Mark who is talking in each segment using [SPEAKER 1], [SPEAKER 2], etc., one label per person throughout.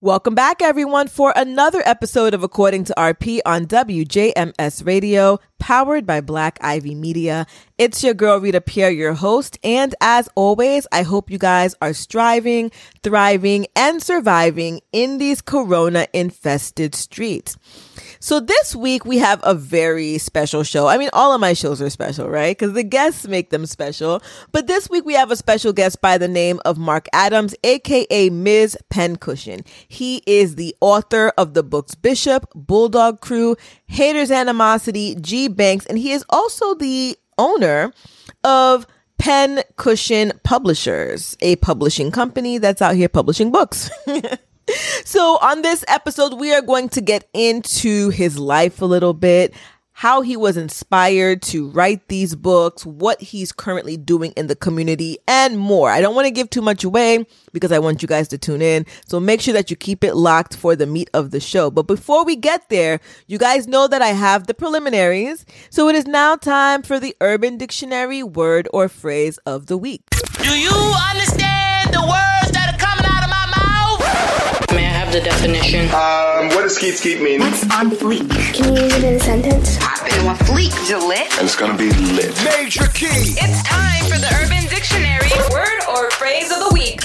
[SPEAKER 1] Welcome back, everyone, for another episode of According to RP on WJMS Radio, powered by Black Ivy Media. It's your girl, Rita Pierre, your host. And as always, I hope you guys are striving, thriving, and surviving in these corona-infested streets. So this week, we have a very special show. I mean, all of my shows are special, right? Because the guests make them special. But this week, we have a special guest by the name of Mark Adams, a.k.a. Ms. Pincushion. He is the author of the books Bishop, Bulldog Crew, Haters Animosity, G Banks, and he is also the owner of Pincushion Publishers, a publishing company that's out here publishing books. So on this episode, we are going to get into his life a little bit, how he was inspired to write these books, what he's currently doing in the community, and more. I don't want to give too much away because I want you guys to tune in. So make sure that you keep it locked for the meat of the show. But before we get there, you guys know that I have the preliminaries. So it is now time for the Urban Dictionary word or phrase of the week.
[SPEAKER 2] Do you understand the words that are coming out of my mouth?
[SPEAKER 3] May I have the definition?
[SPEAKER 4] What does skeet skeet mean?
[SPEAKER 5] What's on fleek? Can you use it in a sentence?
[SPEAKER 6] Poppin' on fleek, Gillette.
[SPEAKER 4] And it's gonna be lit.
[SPEAKER 7] Major key.
[SPEAKER 6] It's time for the Urban Dictionary word or phrase of the week.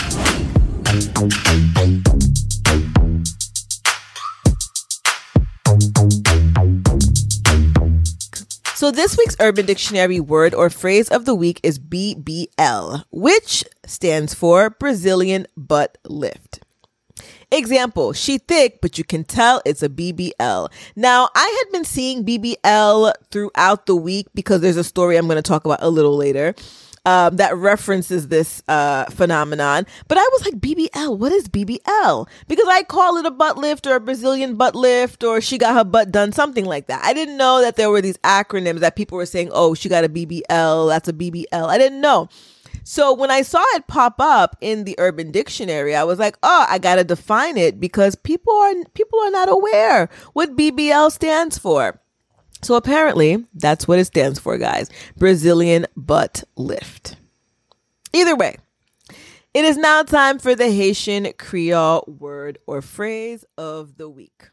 [SPEAKER 1] So this week's Urban Dictionary word or phrase of the week is BBL, which stands for Brazilian butt lift. Example, she thick, but you can tell it's a BBL. Now, I had been seeing BBL throughout the week because there's a story I'm going to talk about a little later that references this phenomenon. But I was like, BBL, what is BBL? Because I call it a butt lift or a Brazilian butt lift or she got her butt done, something like that. I didn't know that there were these acronyms that people were saying, oh, she got a BBL, that's a BBL. I didn't know. So when I saw it pop up in the Urban Dictionary, I was like, oh, I got to define it because people are not aware what BBL stands for. So apparently that's what it stands for, guys. Brazilian butt lift. Either way, it is now time for the Haitian Creole word or phrase of the week.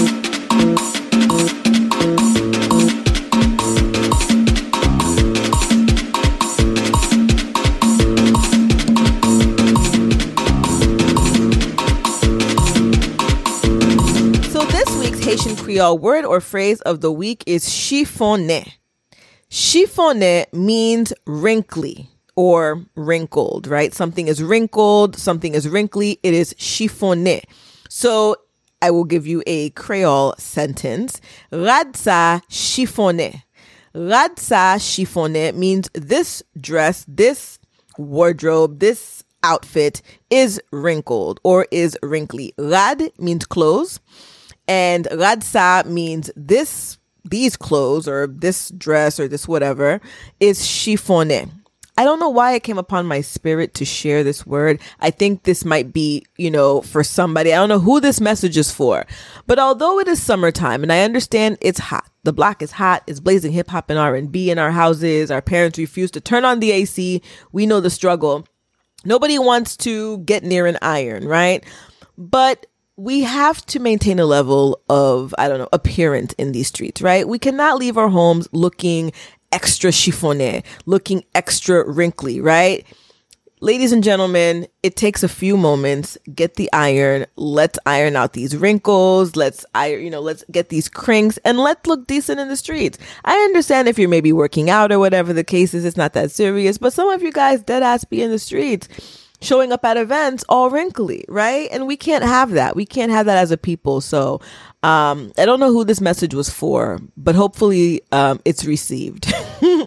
[SPEAKER 1] Haitian Creole word or phrase of the week is chiffonné. Chiffonné means wrinkly or wrinkled, right? Something is wrinkled, something is wrinkly. It is chiffonné. So I will give you a Creole sentence. Radsa chiffonné. Radsa chiffonné means this dress, this wardrobe, this outfit is wrinkled or is wrinkly. Rad means clothes. And radsa means these clothes or this dress or this whatever is chiffonné. I don't know why it came upon my spirit to share this word. I think this might be, for somebody. I don't know who this message is for. But although it is summertime and I understand it's hot, the block is hot, it's blazing hip hop and R&B in our houses. Our parents refuse to turn on the AC. We know the struggle. Nobody wants to get near an iron, right? But we have to maintain a level of, appearance in these streets, right? We cannot leave our homes looking extra chiffonné, looking extra wrinkly, right? Ladies and gentlemen, it takes a few moments. Get the iron. Let's iron out these wrinkles. Let's get these crinks and let's look decent in the streets. I understand if you're maybe working out or whatever the case is, it's not that serious, but some of you guys dead ass be in the streets showing up at events all wrinkly, right? And we can't have that. We can't have that as a people. So I don't know who this message was for, but hopefully it's received.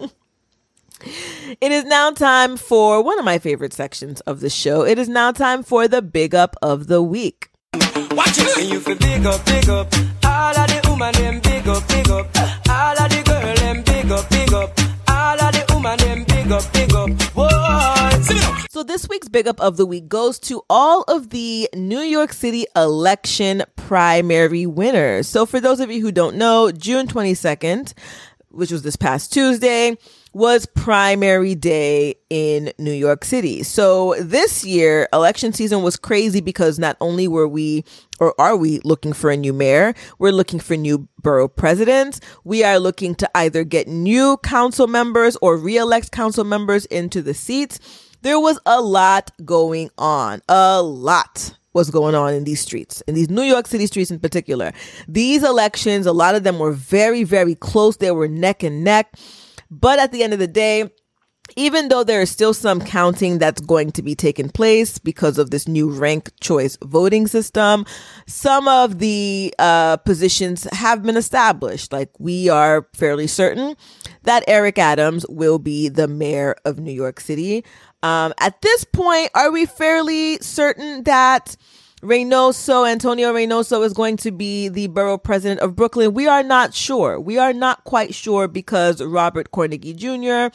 [SPEAKER 1] It is now time for one of my favorite sections of the show. It is now time for the Big Up of the Week.
[SPEAKER 7] Watch it. And you feel big up, big up. All of the woman them big up, big up. All of the girl them big up, big up. All of the woman them big up, big up. Whoa.
[SPEAKER 1] So this week's Big Up of the Week goes to all of the New York City election primary winners. So for those of you who don't know, June 22nd, which was this past Tuesday, was primary day in New York City. So this year, election season was crazy because not only were we or are we looking for a new mayor, we're looking for new borough presidents. We are looking to either get new council members or re-elect council members into the seats. There was a lot going on. A lot was going on in these streets, in these New York City streets in particular. These elections, a lot of them were very, very close. They were neck and neck. But at the end of the day, even though there is still some counting that's going to be taking place because of this new ranked choice voting system, some of the positions have been established. Like, we are fairly certain that Eric Adams will be the mayor of New York City. At this point, are we fairly certain that Antonio Reynoso is going to be the borough president of Brooklyn? We are not sure. We are not quite sure because Robert Cornegy Jr.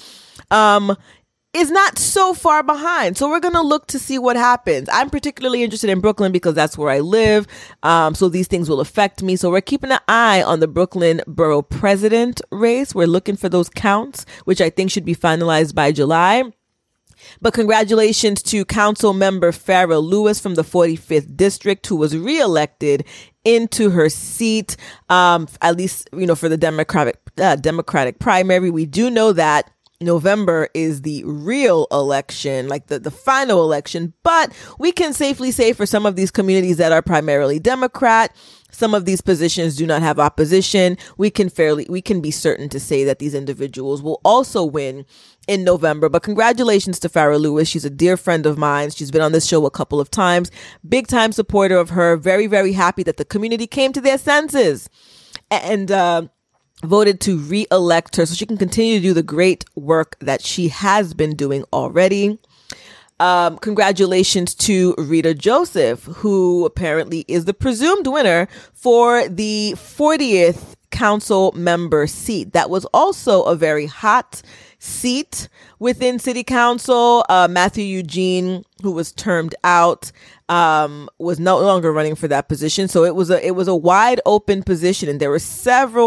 [SPEAKER 1] Is not so far behind. So we're going to look to see what happens. I'm particularly interested in Brooklyn because that's where I live. So these things will affect me. So we're keeping an eye on the Brooklyn borough president race. We're looking for those counts, which I think should be finalized by July. But congratulations to Council Member Farrah Lewis from the 45th District, who was reelected into her seat, at least, for the Democratic primary. We do know that November is the real election, like the final election, but we can safely say for some of these communities that are primarily Democrat, some of these positions do not have opposition. We can be certain to say that these individuals will also win in November. But congratulations to Farrah Lewis. She's a dear friend of mine. She's been on this show a couple of times. Big time supporter of her. Very, very happy that the community came to their senses and voted to re-elect her so she can continue to do the great work that she has been doing already. Congratulations to Rita Joseph, who apparently is the presumed winner for the 40th council member seat. That was also a very hot seat within city council. Matthew Eugene, who was termed out, was no longer running for that position. So it was a wide open position, and there were several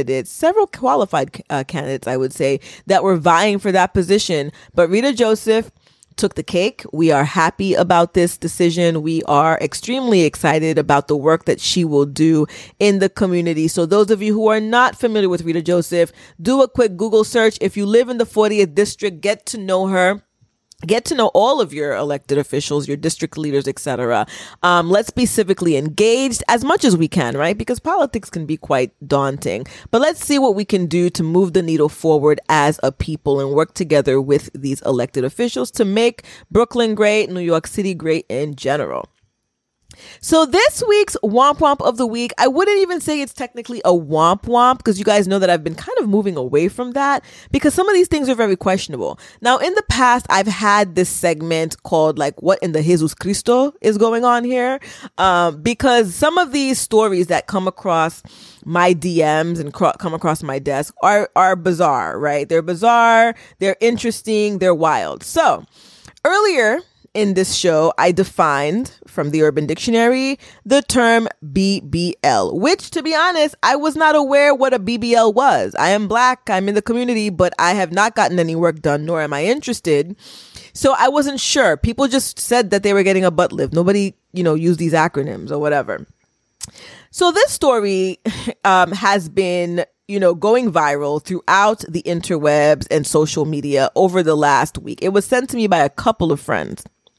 [SPEAKER 1] qualified candidates, I would say, that were vying for that position. But Rita Joseph took the cake. We are happy about this decision. We are extremely excited about the work that she will do in the community. So those of you who are not familiar with Rita Joseph, do a quick Google search. If you live in the 40th district, get to know her. Get to know all of your elected officials, your district leaders, etc. Let's be civically engaged as much as we can, right? Because politics can be quite daunting. But let's see what we can do to move the needle forward as a people and work together with these elected officials to make Brooklyn great, New York City great in general. So this week's Womp Womp of the Week, I wouldn't even say it's technically a Womp Womp because you guys know that I've been kind of moving away from that because some of these things are very questionable. Now, in the past, I've had this segment called like, what in the Jesus Cristo is going on here? Because some of these stories that come across my DMs and come across my desk are bizarre, right? They're bizarre, they're interesting, they're wild. So earlier in this show, I defined from the Urban Dictionary the term BBL, which, to be honest, I was not aware what a BBL was. I am Black, I'm in the community, but I have not gotten any work done, nor am I interested. So I wasn't sure. People just said that they were getting a butt lift. Nobody, used these acronyms or whatever. So this story has been going viral throughout the interwebs and social media over the last week. It was sent to me by a couple of friends.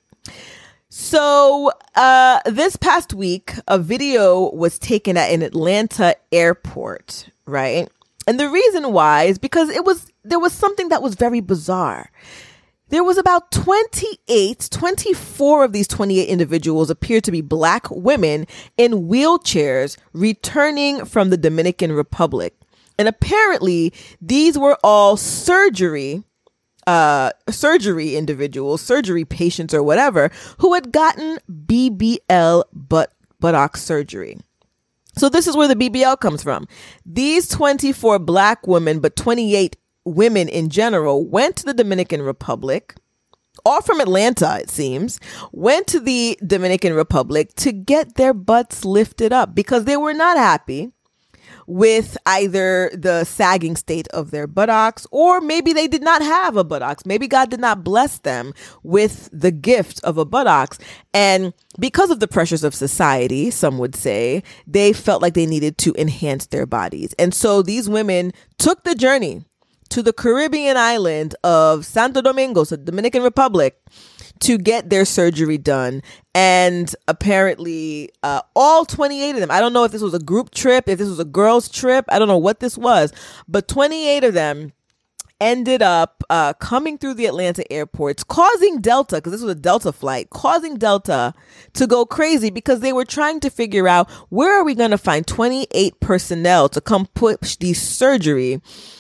[SPEAKER 1] So this past week, a video was taken at an Atlanta airport, right? And the reason why is because there was something that was very bizarre. There was about 24 of these 28 individuals appeared to be Black women in wheelchairs returning from the Dominican Republic. And apparently these were all surgery individuals, surgery patients or whatever, who had gotten BBL buttock surgery. So this is where the BBL comes from. These 24 Black women, but 28 women in general, went to the Dominican Republic, all from Atlanta, it seems, went to the Dominican Republic to get their butts lifted up because they were not happy with either the sagging state of their buttocks, or maybe they did not have a buttocks. Maybe God did not bless them with the gift of a buttocks. And because of the pressures of society, some would say, they felt like they needed to enhance their bodies. And so these women took the journey to the Caribbean island of Santo Domingo, so Dominican Republic, to get their surgery done. And apparently all 28 of them, I don't know if this was a group trip, if this was a girls trip, I don't know what this was, but 28 of them ended up coming through the Atlanta airports, causing Delta, because this was a Delta flight, causing Delta to go crazy because they were trying to figure out, where are we going to find 28 personnel to come push these surgery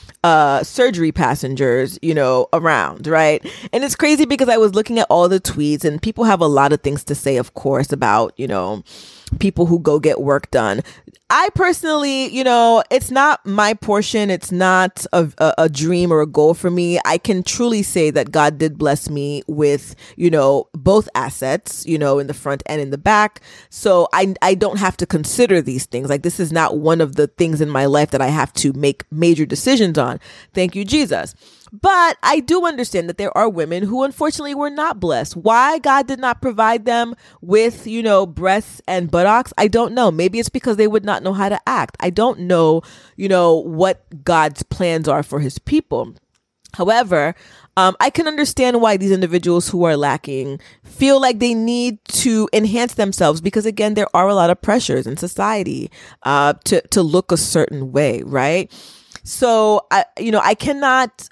[SPEAKER 1] passengers, around, right? And it's crazy because I was looking at all the tweets, and people have a lot of things to say, of course, about, people who go get work done. I personally, it's not my portion. It's not a dream or a goal for me. I can truly say that God did bless me with, both assets, in the front and in the back. So I don't have to consider these things. Like, this is not one of the things in my life that I have to make major decisions on. Thank you, Jesus. But I do understand that there are women who unfortunately were not blessed. Why God did not provide them with, breasts and buttocks, I don't know. Maybe it's because they would not know how to act. I don't know, what God's plans are for his people. However, I can understand why these individuals who are lacking feel like they need to enhance themselves, because again, there are a lot of pressures in society to look a certain way, right? So, I cannot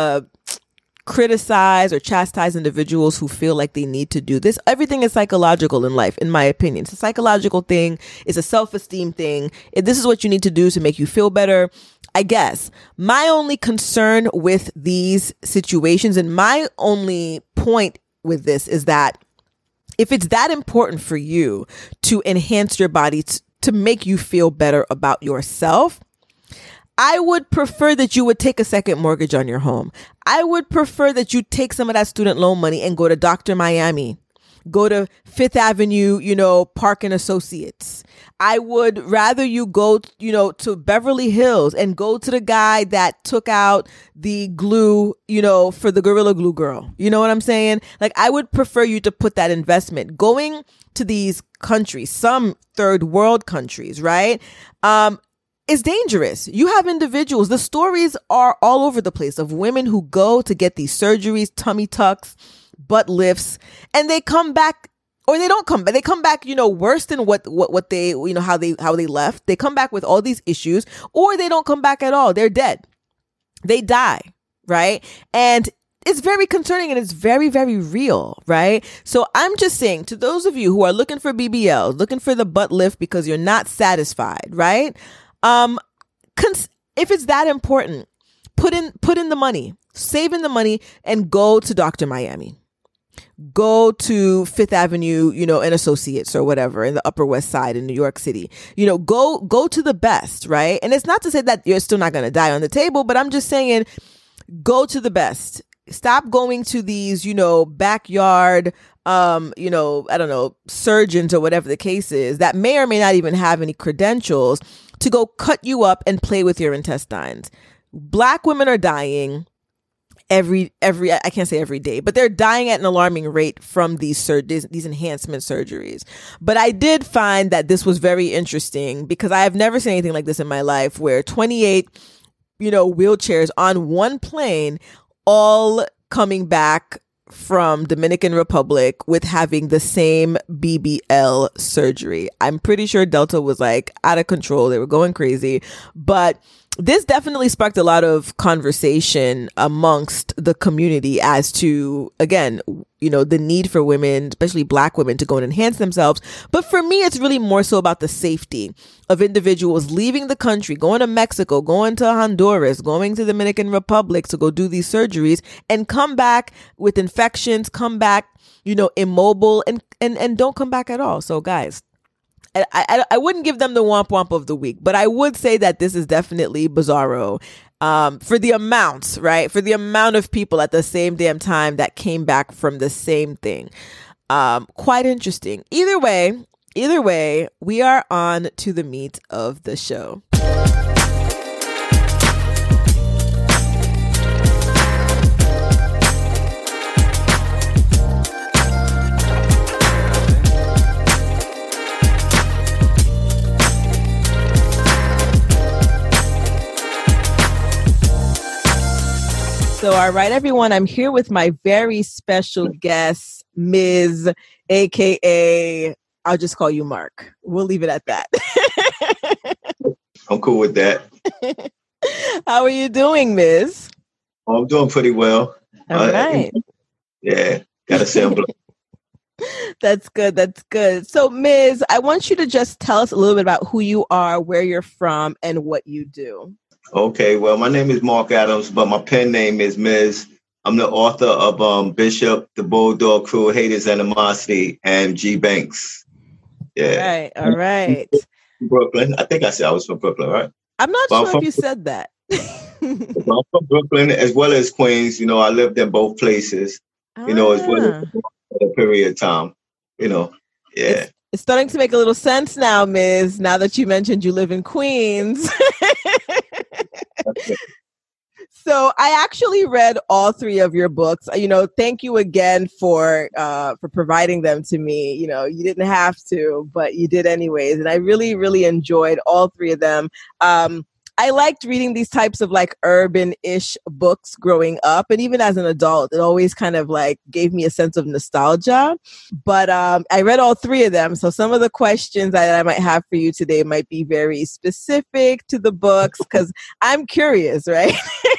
[SPEAKER 1] criticize or chastise individuals who feel like they need to do this. Everything is psychological in life, in my opinion. It's a psychological thing. It's a self-esteem thing. If this is what you need to do to make you feel better, I guess. My only concern with these situations, and my only point with this, is that if it's that important for you to enhance your body, to make you feel better about yourself, I would prefer that you would take a second mortgage on your home. I would prefer that you take some of that student loan money and go to Dr. Miami, go to Fifth Avenue, Park and Associates. I would rather you go, to Beverly Hills and go to the guy that took out the glue, for the Gorilla Glue girl. You know what I'm saying? Like, I would prefer you to put that investment going to these countries, some third world countries, right? Is dangerous. You have individuals, the stories are all over the place of women who go to get these surgeries, tummy tucks, butt lifts, and they come back, or they don't come back. They come back, worse than what they, how they left. They come back with all these issues, or they don't come back at all. They're dead. They die, right? And it's very concerning, and it's very, very real, right? So I'm just saying to those of you who are looking for BBL, looking for the butt lift because you're not satisfied, right? If it's that important, put in the money, save in the money, and go to Dr. Miami. Go to Fifth Avenue, and Associates or whatever in the Upper West Side in New York City. Go to the best, right? And it's not to say that you're still not going to die on the table, but I'm just saying, go to the best. Stop going to these, backyard, I don't know, surgeons or whatever the case is that may or may not even have any credentials to go cut you up and play with your intestines. Black women are dying every I can't say every day, but they're dying at an alarming rate from these enhancement surgeries. But I did find that this was very interesting because I have never seen anything like this in my life, where 28, wheelchairs on one plane, all coming back from Dominican Republic with having the same BBL surgery. I'm pretty sure Delta was like out of control. They were going crazy, but this definitely sparked a lot of conversation amongst the community as to, again, the need for women, especially Black women, to go and enhance themselves. But for me, it's really more so about the safety of individuals leaving the country, going to Mexico, going to Honduras, going to the Dominican Republic to go do these surgeries and come back with infections, come back, immobile and don't come back at all. So guys, I wouldn't give them the womp womp of the week, but I would say that this is definitely bizarro for the amounts, right? For the amount of people at the same damn time that came back from the same thing. Quite interesting. Either way, we are on to the meat of the show. So, all right, everyone, I'm here with my very special guest, Ms. AKA, I'll just call you Mark. We'll leave it at that.
[SPEAKER 3] I'm cool with that.
[SPEAKER 1] How are you doing, Ms.?
[SPEAKER 3] I'm doing pretty well.
[SPEAKER 1] All right.
[SPEAKER 3] Yeah, gotta say I'm blessed.
[SPEAKER 1] That's good. That's good. So, Ms., I want you to just tell us a little bit about who you are, where you're from, and what you do.
[SPEAKER 3] Okay, well, my name is Mark Adams, but my pen name is Miz. I'm the author of Bishop, The Bulldog Crew, Haters Animosity, and G Banks. Yeah.
[SPEAKER 1] All right.
[SPEAKER 3] Brooklyn. I think I said I was from Brooklyn, right?
[SPEAKER 1] I'm not
[SPEAKER 3] But
[SPEAKER 1] sure if you said that.
[SPEAKER 3] I'm from Brooklyn as well as Queens. You know, I lived in both places, you know, as well as a period of time, you know. Yeah.
[SPEAKER 1] It's starting to make a little sense now, Ms., now that you mentioned you live in Queens. So I actually read all three of your books. You know, thank you again for providing them to me. You know, you didn't have to, but you did anyways. And I really, really enjoyed all three of them. I liked reading these types of like urban-ish books growing up. And even as an adult, it always kind of like gave me a sense of nostalgia. But I read all three of them. So some of the questions that I might have for you today might be very specific to the books because I'm curious, right?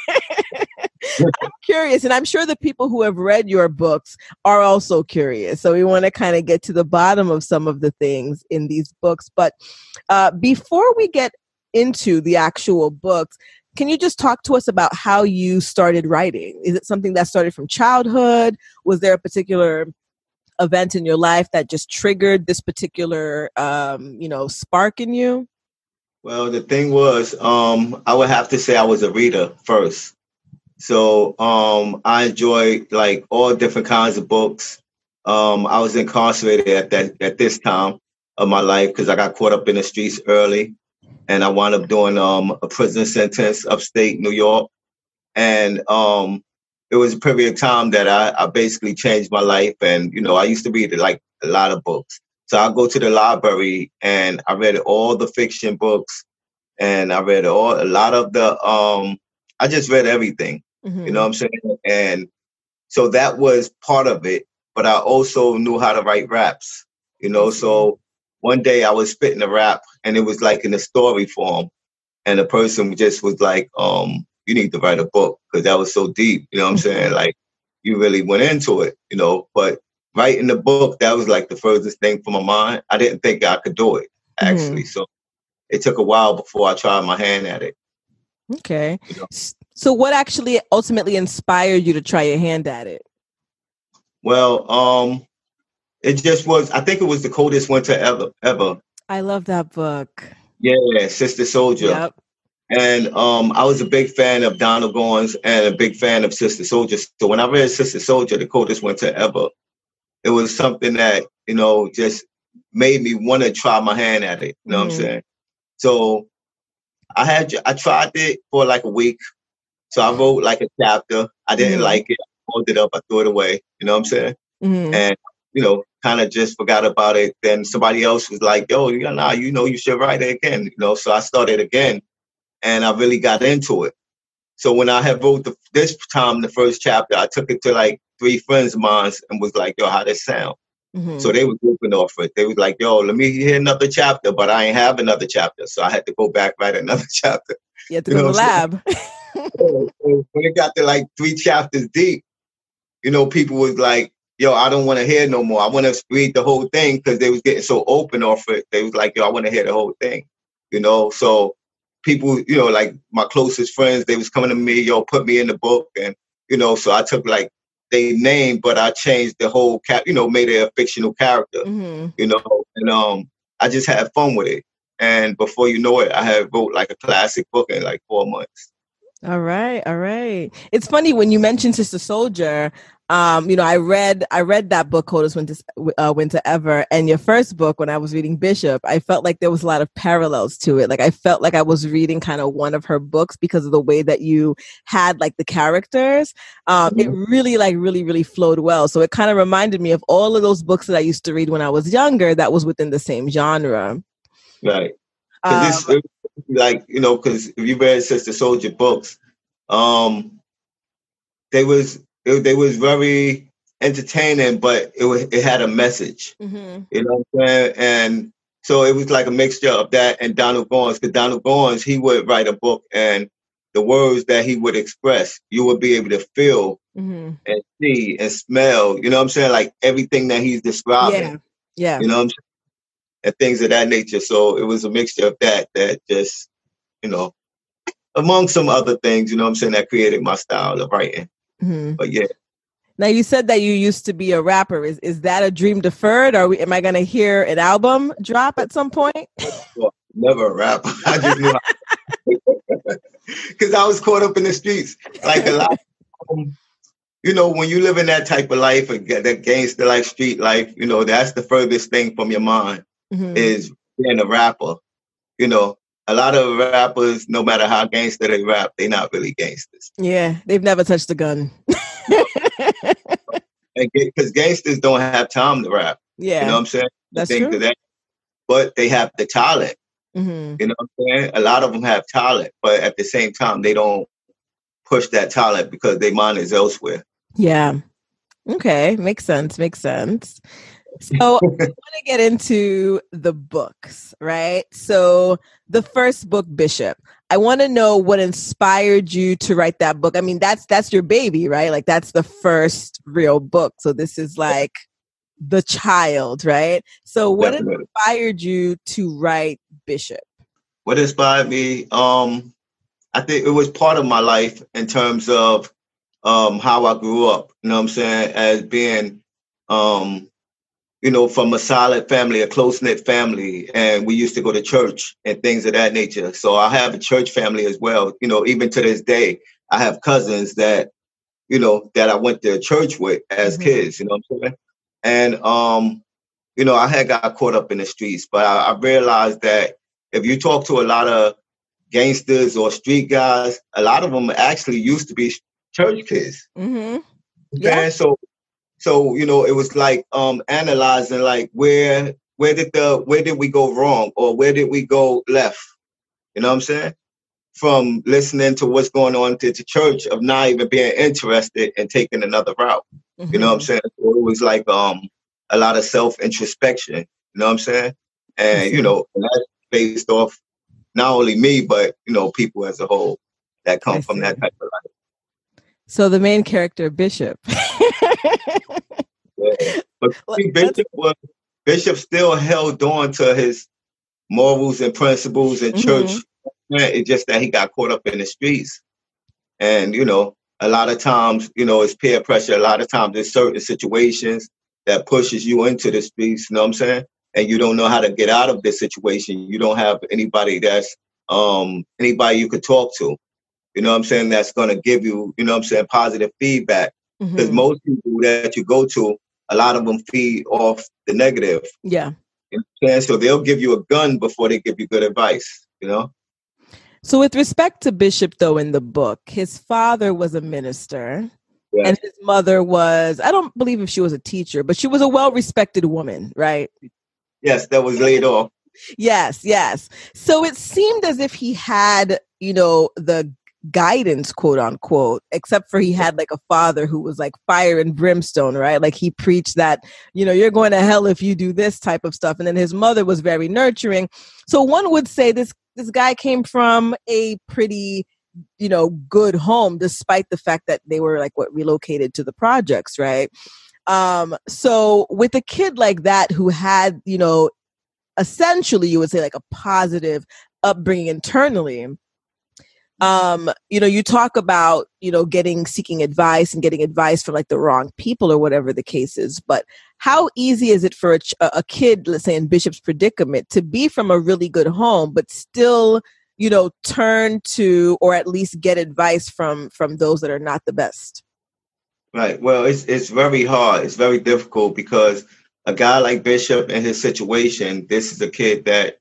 [SPEAKER 1] I'm curious. And I'm sure the people who have read your books are also curious. So we want to kind of get to the bottom of some of the things in these books. But before we get into the actual books, can you just talk to us about how you started writing? Is it something that started from childhood? Was there a particular event in your life that just triggered this particular, spark in you?
[SPEAKER 3] Well, the thing was, I would have to say I was a reader first. So I enjoyed like all different kinds of books. I was incarcerated at this time of my life because I got caught up in the streets early. And I wound up doing a prison sentence upstate New York. And it was a period of time that I basically changed my life. And, you know, I used to read like a lot of books. So I go to the library and I read all the fiction books and I read a lot of the, I just read everything, you know what I'm saying? And so that was part of it. But I also knew how to write raps, you know, so one day I was spitting a rap and it was like in a story form. And the person just was like, you need to write a book because that was so deep. You know what I'm saying? Like you really went into it, you know, but writing the book, that was like the furthest thing from my mind. I didn't think I could do it actually. So it took a while before I tried my hand at it.
[SPEAKER 1] Okay.
[SPEAKER 3] You know?
[SPEAKER 1] So what actually ultimately inspired you to try your hand at it?
[SPEAKER 3] Well, it just was, I think it was The Coldest Winter Ever.
[SPEAKER 1] I love that book.
[SPEAKER 3] Yeah, Sister Soldier.
[SPEAKER 1] Yep.
[SPEAKER 3] And I was a big fan of Donald Goines and a big fan of Sister Soldier. So when I read Sister Soldier, The Coldest Winter Ever, it was something that, you know, just made me want to try my hand at it. You know what I'm saying? So I tried it for like a week. So I wrote like a chapter. I didn't like it. I pulled it up. I threw it away. You know what I'm saying? And, you know, kind of just forgot about it. Then somebody else was like, yo, you should write it again. You know, so I started again and I really got into it. So when I had wrote this time, the first chapter, I took it to like 3 friends of mine and was like, yo, how this sound? So they was looking off it. They was like, yo, let me hear another chapter, but I ain't have another chapter. So I had to go back, write another chapter.
[SPEAKER 1] You had to go to the lab.
[SPEAKER 3] When it got to like 3 chapters deep, you know, people was like, yo, I don't want to hear no more. I want to read the whole thing because they was getting so open off it. They was like, yo, I want to hear the whole thing, you know? So people, you know, like my closest friends, they was coming to me, yo, put me in the book. And, you know, so I took like they name, but I changed the whole made it a fictional character, you know, and I just had fun with it. And before you know it, I had wrote like a classic book in like 4 months.
[SPEAKER 1] All right. It's funny when you mentioned Sister Soldier. You know, I read that book, Coldest Winter Ever, and your first book, when I was reading Bishop, I felt like there was a lot of parallels to it. Like I felt like I was reading kind of one of her books because of the way that you had like the characters. It really flowed well. So it kind of reminded me of all of those books that I used to read when I was younger that was within the same genre.
[SPEAKER 3] Right. Because like, you know, because if you read Sister Soldier books, they was very entertaining, but it had a message.
[SPEAKER 1] Mm-hmm.
[SPEAKER 3] You know what I'm saying? And so it was like a mixture of that and Donald Goines, because Donald Goines, he would write a book, and the words that he would express, you would be able to feel
[SPEAKER 1] Mm-hmm.
[SPEAKER 3] and see and smell. You know what I'm saying? Like everything that he's describing.
[SPEAKER 1] Yeah.
[SPEAKER 3] You know what I'm saying? And things of that nature. So it was a mixture of that just, you know, among some other things, you know what I'm saying, that created my style of writing.
[SPEAKER 1] Mm-hmm.
[SPEAKER 3] But yeah.
[SPEAKER 1] Now, you said that you used to be a rapper. Is that a dream deferred? Am I going to hear an album drop at some point?
[SPEAKER 3] Well, never a rapper. I just knew because I was caught up in the streets. Like a lot, you know, when you live in that type of life, that gangster life, street life, you know, that's the furthest thing from your mind is being a rapper. You know, a lot of rappers, no matter how gangster they rap, they're not really gangsters.
[SPEAKER 1] Yeah, they've never touched a gun.
[SPEAKER 3] Because gangsters don't have time to rap.
[SPEAKER 1] Yeah.
[SPEAKER 3] You know what I'm saying?
[SPEAKER 1] That's true.
[SPEAKER 3] But they have the talent.
[SPEAKER 1] Mm-hmm.
[SPEAKER 3] You know what I'm saying? A lot of them have talent, but at the same time, they don't push that talent because their mind is elsewhere.
[SPEAKER 1] Yeah. Okay. Makes sense. So I want to get into the books, right? So the first book, Bishop, I want to know what inspired you to write that book. I mean, that's your baby, right? Like that's the first real book. So this is like the child, right? So what inspired you to write Bishop?
[SPEAKER 3] What inspired me? I think it was part of my life in terms of how I grew up. You know what I'm saying? As being, you know, from a solid family, a close-knit family, and we used to go to church and things of that nature. So I have a church family as well. You know, even to this day, I have cousins that, you know, that I went to church with as kids, you know what I'm saying? And, you know, I had got caught up in the streets, but I realized that if you talk to a lot of gangsters or street guys, a lot of them actually used to be church kids.
[SPEAKER 1] Mm-hmm.
[SPEAKER 3] Yeah. And so, you know, it was like analyzing like where did we go wrong or where did we go left? You know what I'm saying? From listening to what's going on to the church of not even being interested and taking another route. You know what I'm saying? So it was like a lot of self-introspection. You know what I'm saying? And, you know, and that's based off not only me, but, you know, people as a whole that come from that type of life.
[SPEAKER 1] So the main character, Bishop.
[SPEAKER 3] Yeah. But Bishop still held on to his morals and principles in church. It's just that he got caught up in the streets. And, you know, a lot of times, you know, it's peer pressure. A lot of times there's certain situations that pushes you into the streets, you know what I'm saying? And you don't know how to get out of this situation. You don't have anybody that's, anybody you could talk to, you know what I'm saying, that's going to give you, you know what I'm saying, positive feedback. Because most people that you go to, a lot of them feed off the negative.
[SPEAKER 1] Yeah.
[SPEAKER 3] You know what I'm saying? So they'll give you a gun before they give you good advice, you know?
[SPEAKER 1] So with respect to Bishop, though, in the book, his father was a minister. Yes. And his mother was, I don't believe if she was a teacher, but she was a well-respected woman, right?
[SPEAKER 3] Yes, that was laid off.
[SPEAKER 1] Yes. So it seemed as if he had, you know, the guidance, quote unquote, except for he had like a father who was like fire and brimstone, right? Like he preached that, you know, you're going to hell if you do this type of stuff. And then his mother was very nurturing. So one would say this guy came from a pretty, you know, good home, despite the fact that they were like relocated to the projects, right? So with a kid like that who had, you know, essentially you would say like a positive upbringing internally, you know, you talk about, you know, seeking advice and getting advice from like the wrong people or whatever the case is. But how easy is it for a kid, let's say in Bishop's predicament, to be from a really good home, but still, you know, turn to or at least get advice from those that are not the best?
[SPEAKER 3] Right. Well, it's very hard. It's very difficult because a guy like Bishop in his situation, this is a kid that,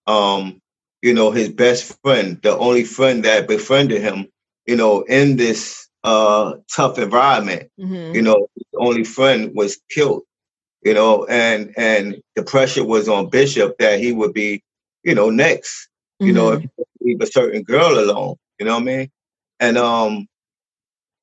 [SPEAKER 3] you know, his best friend, the only friend that befriended him, you know, in this tough environment, you know, his only friend was killed, you know, and the pressure was on Bishop that he would be, you know, next, you know, if he leave a certain girl alone, you know what I mean? And,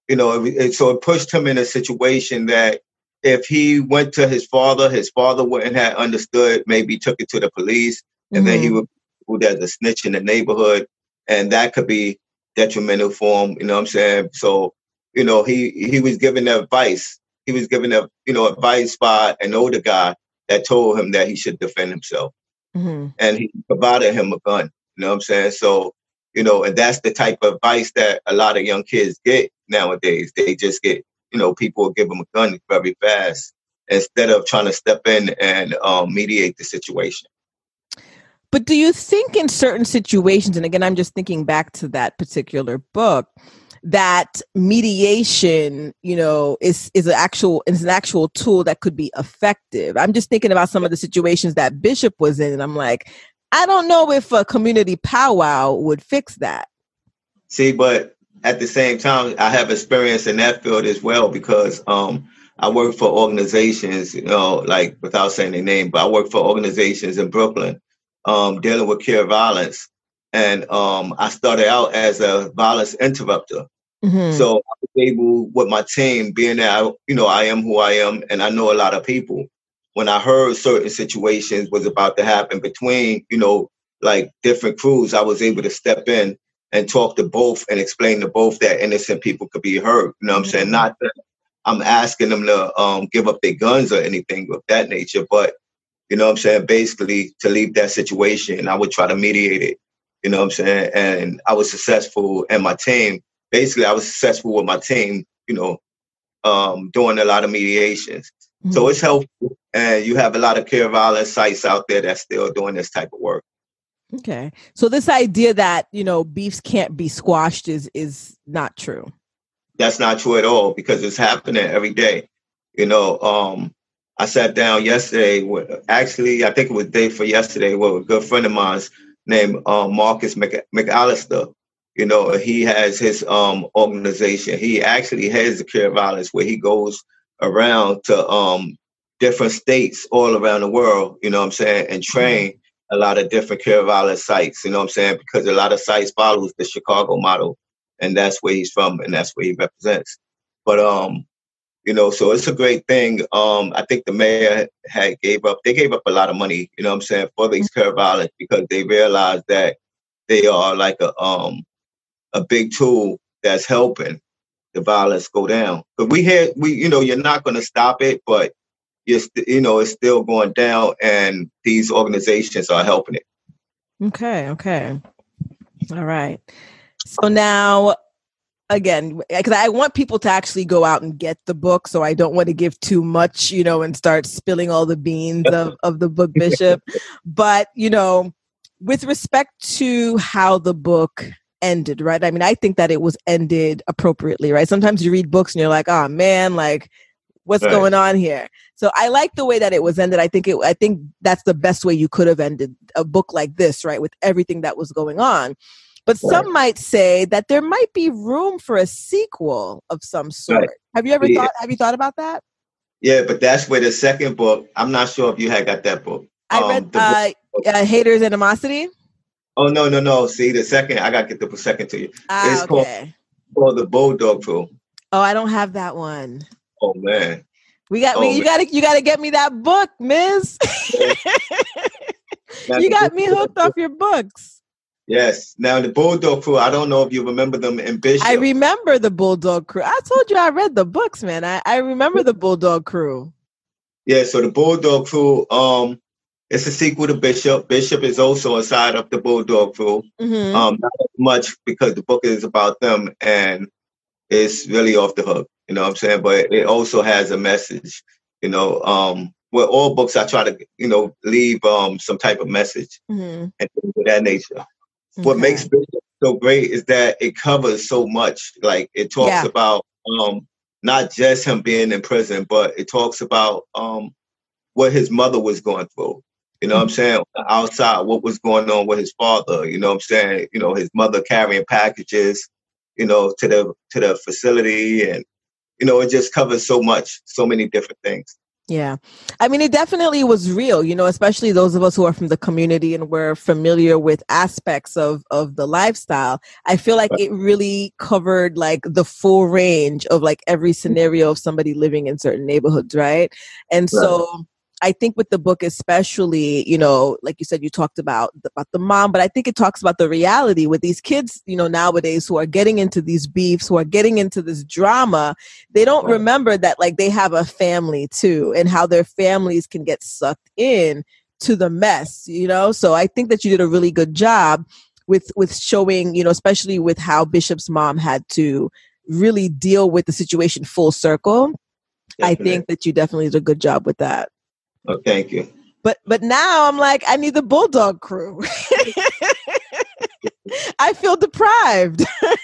[SPEAKER 3] so it pushed him in a situation that if he went to his father wouldn't have understood, maybe took it to the police, and then he would be as a snitch in the neighborhood, and that could be detrimental for him, you know what I'm saying? So, he was given advice. He was given advice by an older guy that told him that he should defend himself. And he provided him a gun, you know what I'm saying? So, and that's the type of advice that a lot of young kids get nowadays. They just get, people will give them a gun very fast instead of trying to step in and mediate the situation.
[SPEAKER 1] But do you think in certain situations, and again, I'm just thinking back to that particular book, that mediation, is an actual tool that could be effective? I'm just thinking about some of the situations that Bishop was in, and I'm like, I don't know if a community powwow would fix that.
[SPEAKER 3] See, but at the same time, I have experience in that field as well, because I work for organizations, like without saying their name, but I work for organizations in Brooklyn dealing with care violence. And I started out as a violence interrupter. So I was able, with my team, being that I am who I am, and I know a lot of people. When I heard certain situations was about to happen between, like different crews, I was able to step in and talk to both and explain to both that innocent people could be hurt. You know what I'm saying? Not that I'm asking them to give up their guns or anything of that nature, but, you know what I'm saying, basically to leave that situation, I would try to mediate it. You know what I'm saying? And I was successful, and my team, basically I was successful with my team, doing a lot of mediations. So it's helpful. And you have a lot of care violence sites out there that's still doing this type of work.
[SPEAKER 1] Okay. So this idea that, beefs can't be squashed is not true.
[SPEAKER 3] That's not true at all, because it's happening every day. I sat down yesterday I think it was the day for yesterday, with a good friend of mine named Marcus McAllister. He has his organization. He actually has the care violence, where he goes around to different states all around the world, you know what I'm saying, and train a lot of different care violence sites, you know what I'm saying, because a lot of sites follows the Chicago model, and that's where he's from and that's where he represents. But so it's a great thing. I think the mayor gave up a lot of money, you know what I'm saying, for these care violence, because they realized that they are like a big tool that's helping the violence go down. But you're not going to stop it, but it's still going down, and these organizations are helping it.
[SPEAKER 1] Okay. All right. So now, again, because I want people to actually go out and get the book, so I don't want to give too much, and start spilling all the beans of the book, Bishop. But, with respect to how the book ended, right? I mean, I think that it was ended appropriately, right? Sometimes you read books and you're like, oh man, like what's going on here? So I like the way that it was ended. I think that's the best way you could have ended a book like this, right? With everything that was going on. But some might say that there might be room for a sequel of some sort. Right. Have you thought about that?
[SPEAKER 3] Yeah, but that's where the second book, I'm not sure if you had got that book.
[SPEAKER 1] I read Haters Animosity.
[SPEAKER 3] Oh, no. See, the second, I got to get the second to you. It's called The Bulldog Crew.
[SPEAKER 1] Oh, I don't have that one.
[SPEAKER 3] Oh, man.
[SPEAKER 1] You got to get me that book, Miz. You got me hooked off your books.
[SPEAKER 3] Yes. Now, the Bulldog Crew, I don't know if you remember them in Bishop.
[SPEAKER 1] I remember the Bulldog Crew. I told you I read the books, man. I remember the Bulldog Crew.
[SPEAKER 3] Yeah, so the Bulldog Crew, it's a sequel to Bishop. Bishop is also a side of the Bulldog Crew. Not as much, because the book is about them and it's really off the hook. You know what I'm saying? But it also has a message. With all books, I try to, leave some type of message and things of that nature. Okay. What makes Bishop so great is that it covers so much. Like, it talks about not just him being in prison, but it talks about what his mother was going through. You know what I'm saying? Outside, what was going on with his father, you know what I'm saying? His mother carrying packages, to the facility, and, it just covers so much, so many different things.
[SPEAKER 1] Yeah. I mean, it definitely was real, you know, especially those of us who are from the community and we're familiar with aspects of the lifestyle. I feel like it really covered like the full range of like every scenario of somebody living in certain neighborhoods, right? And
[SPEAKER 3] Right.
[SPEAKER 1] so I think with the book, especially, you know, like you said, you talked about the mom, but I think it talks about the reality with these kids, you know, nowadays who are getting into these beefs, who are getting into this drama. They don't
[SPEAKER 3] Right.
[SPEAKER 1] remember that like they have a family too, and how their families can get sucked in to the mess, you know? So I think that you did a really good job with showing, you know, especially with how Bishop's mom had to really deal with the situation full circle. I
[SPEAKER 3] Definitely.
[SPEAKER 1] think that you definitely did a good job with that.
[SPEAKER 3] Oh, thank you.
[SPEAKER 1] But now I'm like, I need the Bulldog Crew. I feel deprived.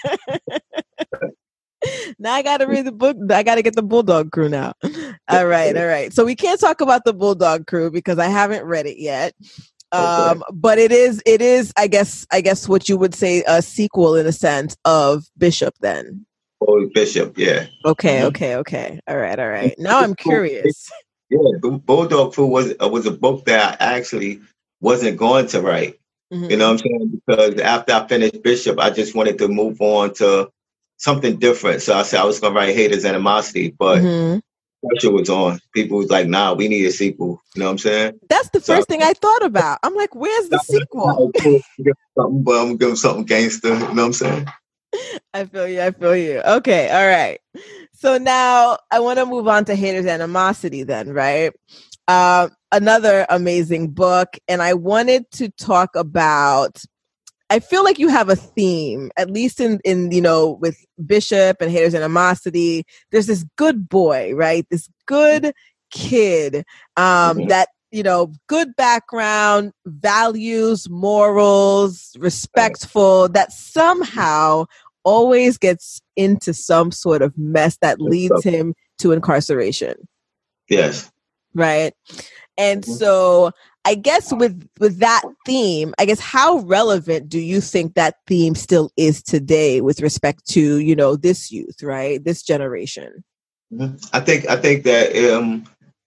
[SPEAKER 1] Now I got to read the book. I got to get the Bulldog Crew now. All right. So we can't talk about the Bulldog Crew because I haven't read it yet.
[SPEAKER 3] Okay.
[SPEAKER 1] But it is, I guess what you would say a sequel in a sense of Bishop then.
[SPEAKER 3] Oh, Bishop, yeah.
[SPEAKER 1] Okay.
[SPEAKER 3] Mhm.
[SPEAKER 1] All right. Now I'm curious.
[SPEAKER 3] Yeah, Bulldog Crew was a book that I actually wasn't going to write.
[SPEAKER 1] Mhm.
[SPEAKER 3] You know what I'm saying? Because after I finished Bishop, I just wanted to move on to something different. So I said I was going to write Haters Animosity, but
[SPEAKER 1] Mhm.
[SPEAKER 3] pressure was on. People was like, nah, we need a sequel. You know what I'm saying?
[SPEAKER 1] That's the
[SPEAKER 3] So
[SPEAKER 1] first thing I thought about. I'm like, where's the sequel?
[SPEAKER 3] but I'm gonna give him something gangster. You know what I'm saying?
[SPEAKER 1] I feel you. Okay, all right. So now I want to move on to Haters Animosity then, right? Another amazing book. And I wanted to talk about, I feel like you have a theme, at least in you know, with Bishop and Haters Animosity. There's this good boy, right? This good kid that, you know, good background, values, morals, respectful, that somehow always gets into some sort of mess that leads him to incarceration.
[SPEAKER 3] Yes.
[SPEAKER 1] Right. And so I guess with that theme, I guess how relevant do you think that theme still is today with respect to, you know, this youth, right? This generation?
[SPEAKER 3] I think that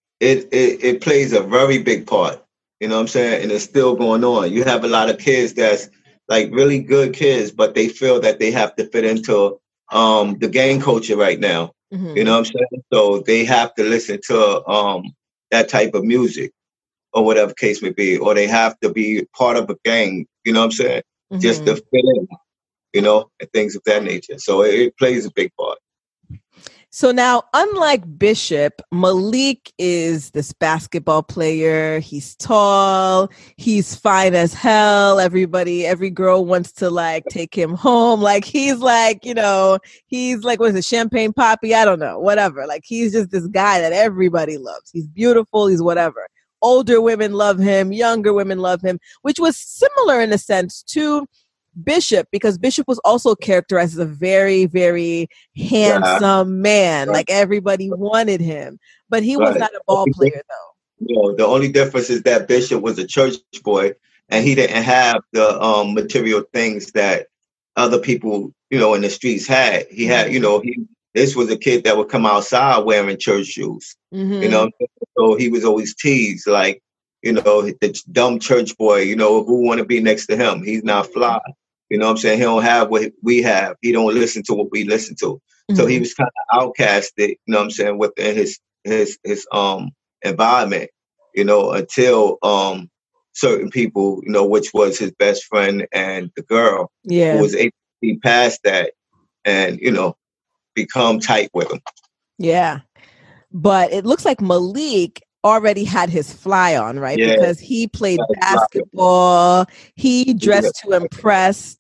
[SPEAKER 3] it plays a very big part. You know what I'm saying? And it's still going on. You have a lot of kids that's like really good kids, but they feel that they have to fit into the gang culture right now.
[SPEAKER 1] Mhm.
[SPEAKER 3] You know what I'm saying? So they have to listen to that type of music or whatever case may be, or they have to be part of a gang, you know what I'm saying? Just to
[SPEAKER 1] Mhm.
[SPEAKER 3] fit in, you know, and things of that nature. So it plays a big part.
[SPEAKER 1] So now, unlike Bishop, Malik is this basketball player. He's tall. He's fine as hell. Every girl wants to like take him home. Like he's like, you know, he's like, what is it, Champagne Poppy? I don't know, whatever. Like he's just this guy that everybody loves. He's beautiful. He's whatever. Older women love him. Younger women love him, which was similar in a sense to Bishop, because Bishop was also characterized as a very, very handsome man.
[SPEAKER 3] Right.
[SPEAKER 1] Like everybody wanted him, but he was
[SPEAKER 3] Right.
[SPEAKER 1] not a ball player though.
[SPEAKER 3] You know, the only difference is that Bishop was a church boy and he didn't have the material things that other people, you know, in the streets had. He had, you know, this was a kid that would come outside wearing church shoes.
[SPEAKER 1] Mhm.
[SPEAKER 3] You know, so he was always teased like, you know, the dumb church boy, you know, who want to be next to him? He's not fly. You know what I'm saying? He don't have what we have. He don't listen to what we listen to. So he
[SPEAKER 1] Mhm.
[SPEAKER 3] was kind of outcasted, you know what I'm saying, within his environment, you know, until certain people, you know, which was his best friend and the girl,
[SPEAKER 1] Yeah.
[SPEAKER 3] who was able to be past that and, you know, become tight with him.
[SPEAKER 1] Yeah. But it looks like Malik already had his fly on, right?
[SPEAKER 3] Yeah.
[SPEAKER 1] Because he played
[SPEAKER 3] Had his fly on.
[SPEAKER 1] basketball. He dressed to impress.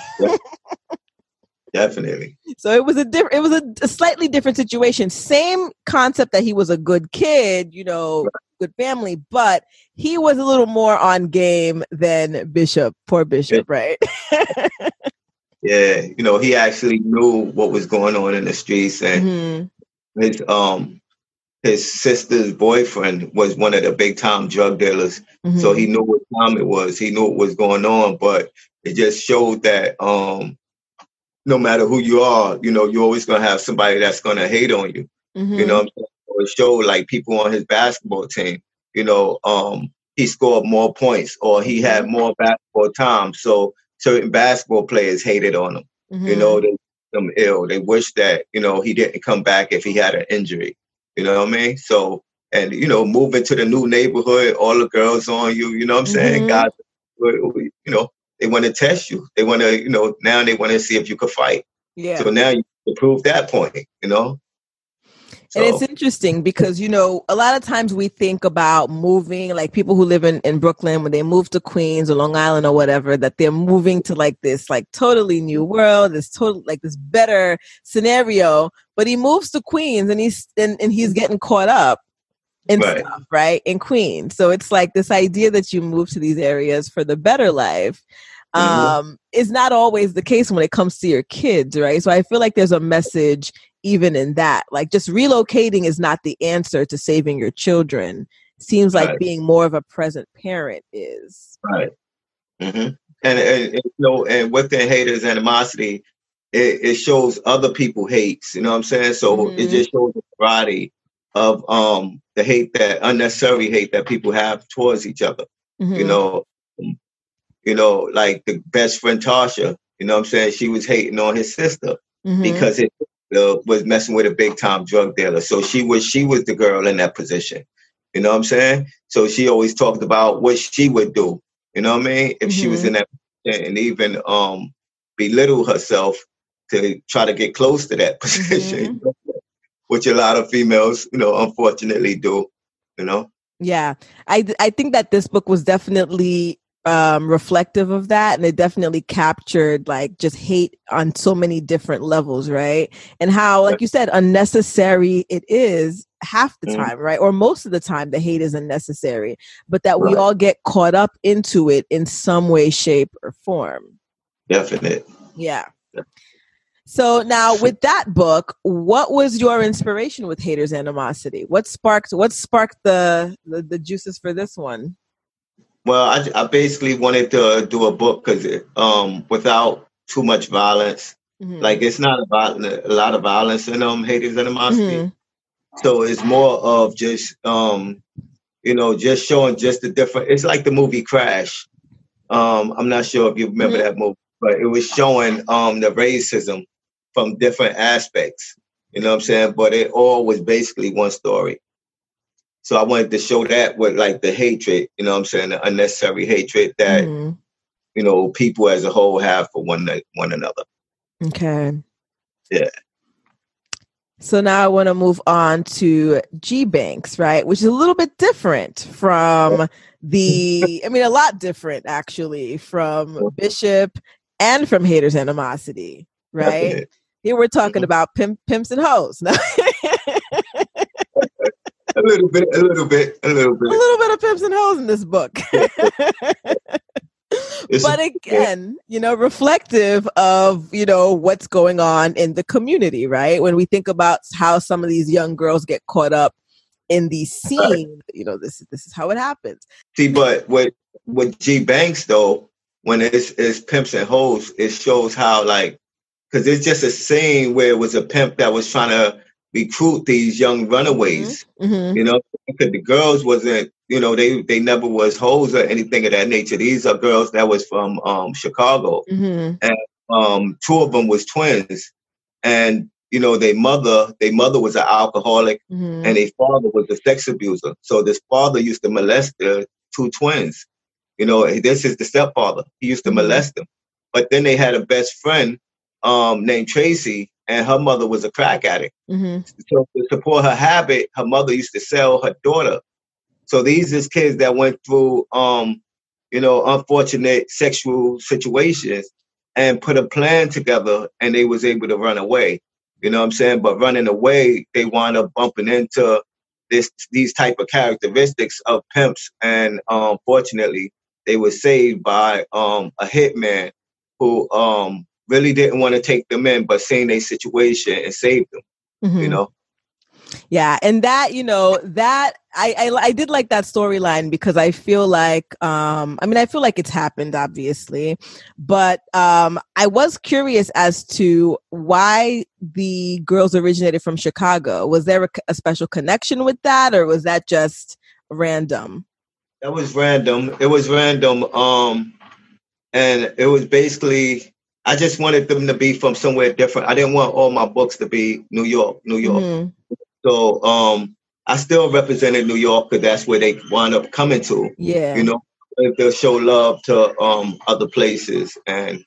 [SPEAKER 3] Definitely.
[SPEAKER 1] So it was a slightly different situation. Same concept that he was a good kid, you know, good family, but he was a little more on game than Bishop. Poor Bishop, right?
[SPEAKER 3] Yeah, you know, he actually knew what was going on in the streets, and his sister's boyfriend was one of the big time drug dealers. So he knew what time it was. He knew what was going on, but it just showed that no matter who you are, you know, you're always gonna have somebody that's gonna hate on you. You know what I'm saying? or show like people on his basketball team, he scored more points or he had more basketball time. So certain basketball players hated on him. They made him ill. They wish that, he didn't come back if he had an injury. You know what I mean? So, and, moving to the new neighborhood, all the girls on you, you know what I'm saying? Guys, they want to test you. They want to, now they want to see if you could fight.
[SPEAKER 1] Yeah.
[SPEAKER 3] So now you can prove that point, So.
[SPEAKER 1] And it's interesting because, a lot of times we think about moving, like people who live in Brooklyn, when they move to Queens or Long Island or whatever, that they're moving to like this like totally new world, this total like this better scenario. But he moves to Queens and he's getting caught up in stuff, right? In Queens. So it's like this idea that you move to these areas for the better life is not always the case when it comes to your kids, right? So I feel like there's a message even in that, like just relocating is not the answer to saving your children. Seems like being more of a present parent is.
[SPEAKER 3] Right. Mm-hmm. And within haters animosity, it shows other people hates, you know what I'm saying? So it just shows the variety of the hate, that unnecessary hate that people have towards each other. Like the best friend Tasha, you know what I'm saying? She was hating on his sister because it was messing with a big time drug dealer. So she was the girl in that position. You know what I'm saying? So she always talked about what she would do. You know what I mean? If she was in that position, and even belittle herself to try to get close to that position, which a lot of females, unfortunately do.
[SPEAKER 1] Yeah, I think that this book was definitely reflective of that, and it definitely captured like just hate on so many different levels, right? And how, like you said, unnecessary it is half the time, right? Or most of the time the hate is unnecessary, but that we all get caught up into it in some way, shape, or form.
[SPEAKER 3] Definite.
[SPEAKER 1] Yeah. So now with that book, what was your inspiration with Haters Animosity? What sparked the juices for this one?
[SPEAKER 3] Well, I basically wanted to do a book because without too much violence, like it's not about a lot of violence in Haters Animosity. So it's more of just just showing just the different. It's like the movie Crash. I'm not sure if you remember that movie, but it was showing the racism from different aspects. You know what I'm saying? But it all was basically one story. So I wanted to show that with like the hatred, you know what I'm saying, the unnecessary hatred that, people as a whole have for one another.
[SPEAKER 1] Okay.
[SPEAKER 3] Yeah.
[SPEAKER 1] So now I want to move on to G Banks, right? Which is a little bit different from a lot different actually from Bishop and from Haters Animosity, right? Definitely. Here we're talking about pimps and hoes.
[SPEAKER 3] A little bit
[SPEAKER 1] of pimps and hoes in this book. But again, reflective of, what's going on in the community, right? When we think about how some of these young girls get caught up in these scenes, this is how it happens.
[SPEAKER 3] See, but with G Banks though, when it's pimps and hoes, it shows how because it's just a scene where it was a pimp that was trying to recruit these young runaways, because the girls wasn't, they never was hoes or anything of that nature. These are girls that was from Chicago, and two of them was twins, and their mother was an alcoholic, and their father was a sex abuser. So this father used to molest the two twins. This is the stepfather. He used to molest them, but then they had a best friend named Tracy, and her mother was a crack addict. So to support her habit, her mother used to sell her daughter. So these is kids that went through, unfortunate sexual situations and put a plan together, and they was able to run away. You know what I'm saying? But running away, they wound up bumping into these type of characteristics of pimps, and fortunately, they were saved by a hitman who really didn't want to take them in, but seen their situation and saved them.
[SPEAKER 1] Yeah, and that, that I did like that storyline because I feel like I feel like it's happened obviously, but I was curious as to why the girls originated from Chicago. Was there a special connection with that, or was that just random?
[SPEAKER 3] That was random. It was random. And it was basically, I just wanted them to be from somewhere different. I didn't want all my books to be New York.
[SPEAKER 1] Mm-hmm.
[SPEAKER 3] So I still represented New York because that's where they wound up coming to.
[SPEAKER 1] Yeah.
[SPEAKER 3] They'll show love to other places, and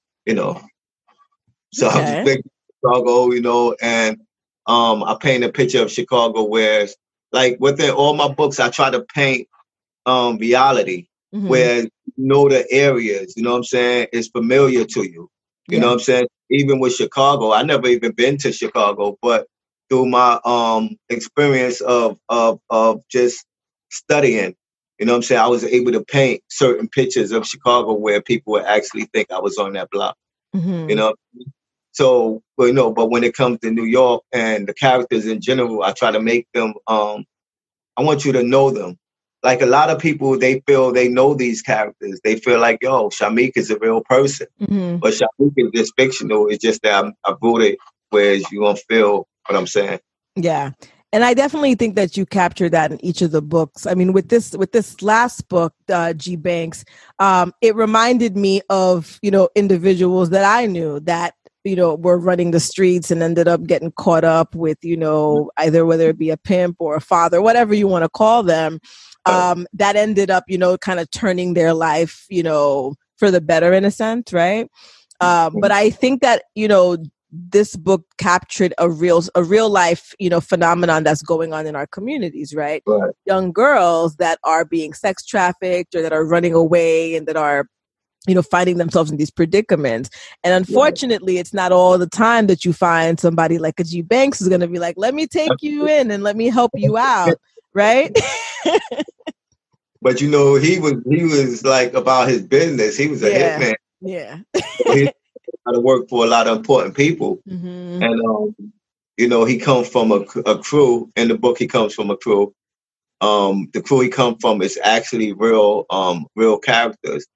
[SPEAKER 3] so I was big in Chicago, and I paint a picture of Chicago where, like, within all my books, I try to paint reality,
[SPEAKER 1] Mm-hmm.
[SPEAKER 3] where the areas, what I'm saying, is familiar to you. You know what I'm saying? Even with Chicago, I never even been to Chicago, but through my experience of just studying, what I'm saying, I was able to paint certain pictures of Chicago where people would actually think I was on that block.
[SPEAKER 1] Mm-hmm.
[SPEAKER 3] So, but when it comes to New York and the characters in general, I try to make them, I want you to know them. Like a lot of people, they feel they know these characters. They feel like, yo, Shamik is a real person.
[SPEAKER 1] Mm-hmm.
[SPEAKER 3] But Shamik is just fictional. It's just that I wrote it whereas you're going to feel what I'm saying.
[SPEAKER 1] Yeah. And I definitely think that you captured that in each of the books. I mean, with this last book, G. Banks, it reminded me of, individuals that I knew that, were running the streets and ended up getting caught up with, either whether it be a pimp or a father, whatever you want to call them, that ended up, kind of turning their life, for the better in a sense, right? But I think that, this book captured a real life, phenomenon that's going on in our communities, right? Young girls that are being sex trafficked or that are running away and that are, finding themselves in these predicaments. And unfortunately, it's not all the time that you find somebody like a G. Banks is going to be like, let me take you in and let me help you out, right?
[SPEAKER 3] But he was like about his business. He was a hitman.
[SPEAKER 1] Yeah.
[SPEAKER 3] He had to work for a lot of important people.
[SPEAKER 1] Mm-hmm.
[SPEAKER 3] And he comes from a crew. In the book, he comes from a crew. The crew he comes from is actually real characters.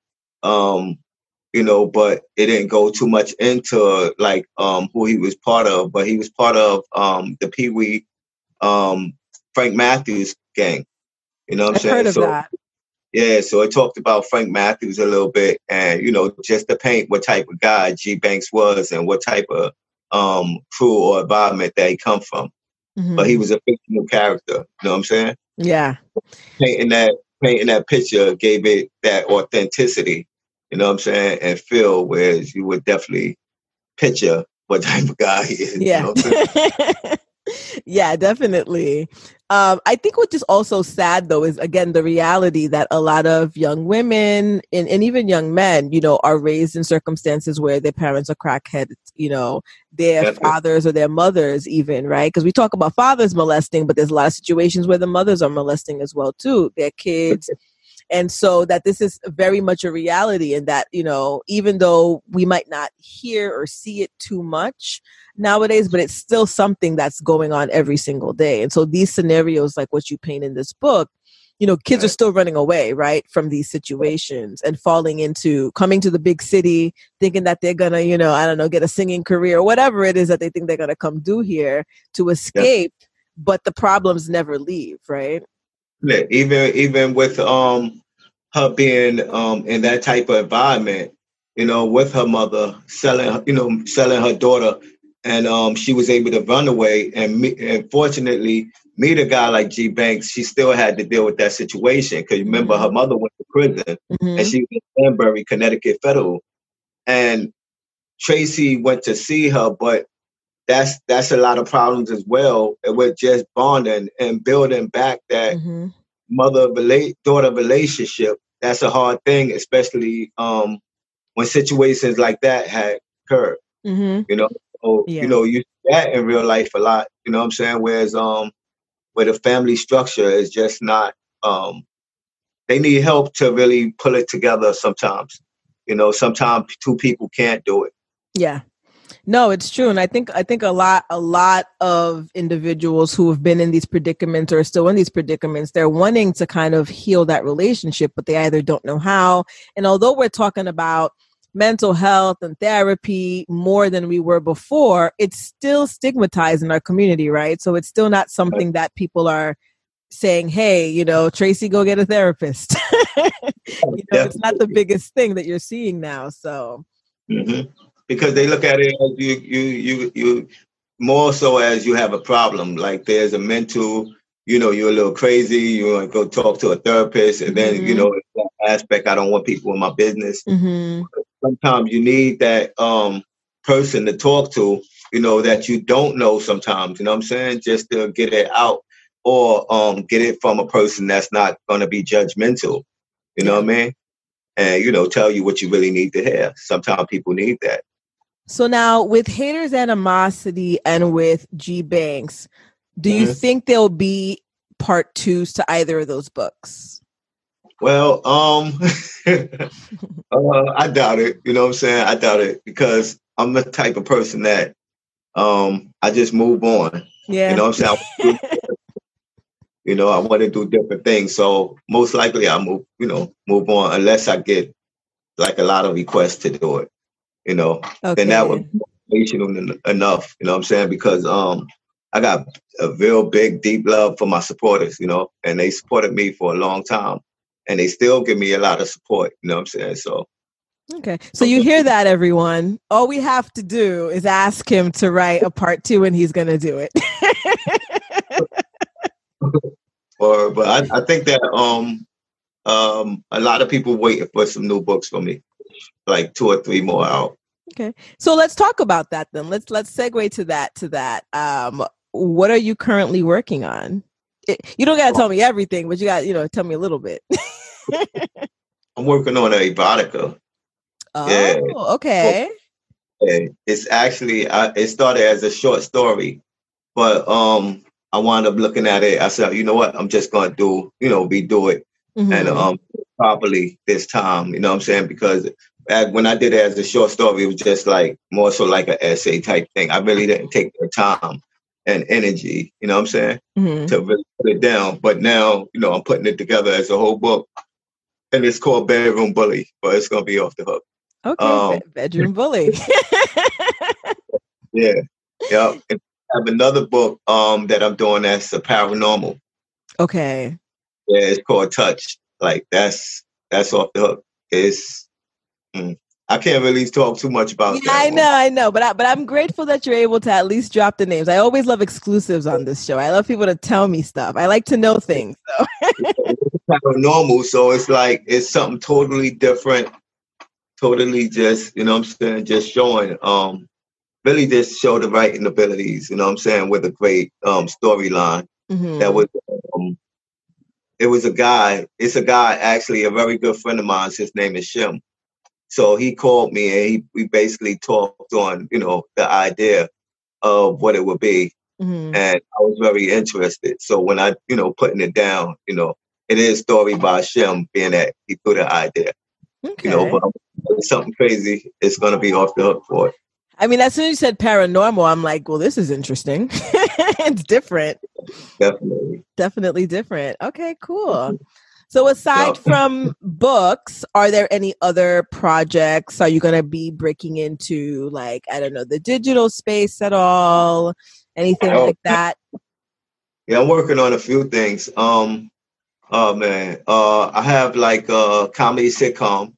[SPEAKER 3] But it didn't go too much into like who he was part of. But he was part of the Pee Wee Frank Matthews gang. You know what I'm saying?
[SPEAKER 1] Heard of that.
[SPEAKER 3] Yeah, so it talked about Frank Matthews a little bit, and just to paint what type of guy G. Banks was and what type of crew or environment that he come from.
[SPEAKER 1] Mm-hmm.
[SPEAKER 3] But he was a fictional character. You know what I'm saying?
[SPEAKER 1] Yeah.
[SPEAKER 3] Painting that picture gave it that authenticity. You know what I'm saying? And feel, whereas you would definitely picture what type of guy he is.
[SPEAKER 1] Yeah.
[SPEAKER 3] You know what I'm saying?
[SPEAKER 1] Yeah, definitely. I think what is also sad, though, is, again, the reality that a lot of young women and even young men, are raised in circumstances where their parents are crackheads, their
[SPEAKER 3] Definitely.
[SPEAKER 1] fathers or their mothers even, right? Because we talk about fathers molesting, but there's a lot of situations where the mothers are molesting as well, too, their kids. And so that this is very much a reality, and that, even though we might not hear or see it too much nowadays, but it's still something that's going on every single day. And so these scenarios, like what you paint in this book, kids are still running away, right, from these situations and coming to the big city, thinking that they're going to, get a singing career or whatever it is that they think they're going to come do here to escape. Yeah. But the problems never leave, right?
[SPEAKER 3] Yeah, even with her being in that type of environment, with her mother selling her daughter, and she was able to run away and fortunately meet a guy like G. Banks. She still had to deal with that situation because remember her mother went to prison and she was in Danbury, Connecticut Federal, and Tracy went to see her, but that's a lot of problems as well with just bonding and building back that mother-daughter relationship. That's a hard thing, especially when situations like that had occurred. So, you see that in real life a lot. You know what I'm saying? Whereas where the family structure is just not, they need help to really pull it together sometimes. Sometimes two people can't do it.
[SPEAKER 1] Yeah. No, it's true. And I think a lot of individuals who have been in these predicaments or are still in these predicaments, they're wanting to kind of heal that relationship, but they either don't know how. And although we're talking about mental health and therapy more than we were before, it's still stigmatized in our community, right? So it's still not something that people are saying, hey, Tracy, go get a therapist. It's not the biggest thing that you're seeing now. So
[SPEAKER 3] because they look at it as you more so as you have a problem. Like there's a mental, you're a little crazy. You want to go talk to a therapist, and then that aspect. I don't want people in my business. Sometimes you need that person to talk to, that you don't know. Sometimes, you know what I'm saying, just to get it out, or get it from a person that's not going to be judgmental. You know what I mean? And tell you what you really need to hear. Sometimes people need that.
[SPEAKER 1] So now with Haters Animosity and with G Banks, do you think there'll be part 2s to either of those books?
[SPEAKER 3] Well, I doubt it. You know what I'm saying? I doubt it because I'm the type of person that I just move on.
[SPEAKER 1] Yeah.
[SPEAKER 3] You know what I'm saying? I want to do different things. So most likely I'll move on unless I get like a lot of requests to do it.
[SPEAKER 1] Okay.
[SPEAKER 3] Then that would be motivational enough, you know what I'm saying? Because I got a real big, deep love for my supporters, and they supported me for a long time, and they still give me a lot of support, you know what I'm saying? So.
[SPEAKER 1] Okay. So you hear that, everyone. All we have to do is ask him to write a part 2 and he's going to do it.
[SPEAKER 3] But I think that a lot of people waiting for some new books from me, like 2 or 3 more out.
[SPEAKER 1] Okay, so let's talk about that then. Let's segue to that. What are you currently working on? You don't got to tell me everything, but you got tell me a little bit.
[SPEAKER 3] I'm working on a erotica.
[SPEAKER 1] Oh, okay.
[SPEAKER 3] It's actually it started as a short story, but I wound up looking at it. I said, you know what? I'm just gonna redo it and properly this time. You know what I'm saying? Because when I did it as a short story, it was just like more so like an essay type thing. I really didn't take the time and energy, you know what I'm saying, to really put it down. But now, I'm putting it together as a whole book, and it's called Bedroom Bully, but it's gonna be off the hook.
[SPEAKER 1] Okay, Bedroom Bully.
[SPEAKER 3] Yeah. And I have another book that I'm doing that's a paranormal.
[SPEAKER 1] Okay.
[SPEAKER 3] Yeah, it's called Touch. Like that's off the hook. It's I can't really talk too much about that.
[SPEAKER 1] I know, but I'm grateful that you're able to at least drop the names. I always love exclusives on this show. I love people to tell me stuff. I like to know things. So.
[SPEAKER 3] It's paranormal, so it's like it's something totally different. Totally just, what I'm saying, just showing really just show the writing abilities, what I'm saying, with a great storyline. That was it was a guy. It's a guy, actually, a very good friend of mine. His name is Shim. So he called me and we basically talked on, the idea of what it would be. And I was very interested. So when I, putting it down, it is story by Shim, being that he threw the idea.
[SPEAKER 1] Okay.
[SPEAKER 3] But it's something crazy. It's going to be off the hook for it.
[SPEAKER 1] I mean, as soon as you said paranormal, I'm like, well, this is interesting. It's different. Definitely different. Okay, cool. So aside from books, are there any other projects? Are you going to be breaking into, like, I don't know, the digital space at all? Anything like that?
[SPEAKER 3] Yeah, I'm working on a few things. Oh man, I have like a comedy sitcom.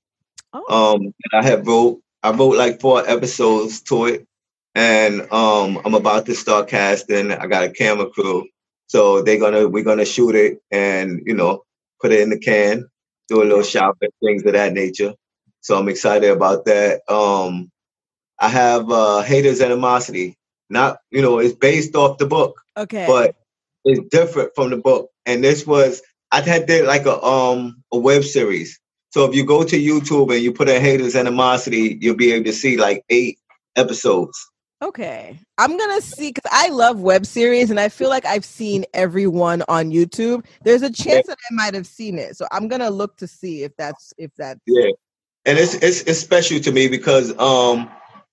[SPEAKER 3] I wrote like 4 episodes to it, and I'm about to start casting. I got a camera crew, so we're gonna shoot it and put it in the can, do a little shopping, things of that nature. So I'm excited about that. I have Haters Animosity. Not, it's based off the book.
[SPEAKER 1] Okay.
[SPEAKER 3] But it's different from the book. And this was, I had did like a web series. So if you go to YouTube and you put in Haters Animosity, you'll be able to see like 8 episodes.
[SPEAKER 1] Okay. I'm going to see, because I love web series and I feel like I've seen everyone on YouTube. There's a chance that I might have seen it. So I'm going to look to see if that's.
[SPEAKER 3] Yeah. And it's special to me because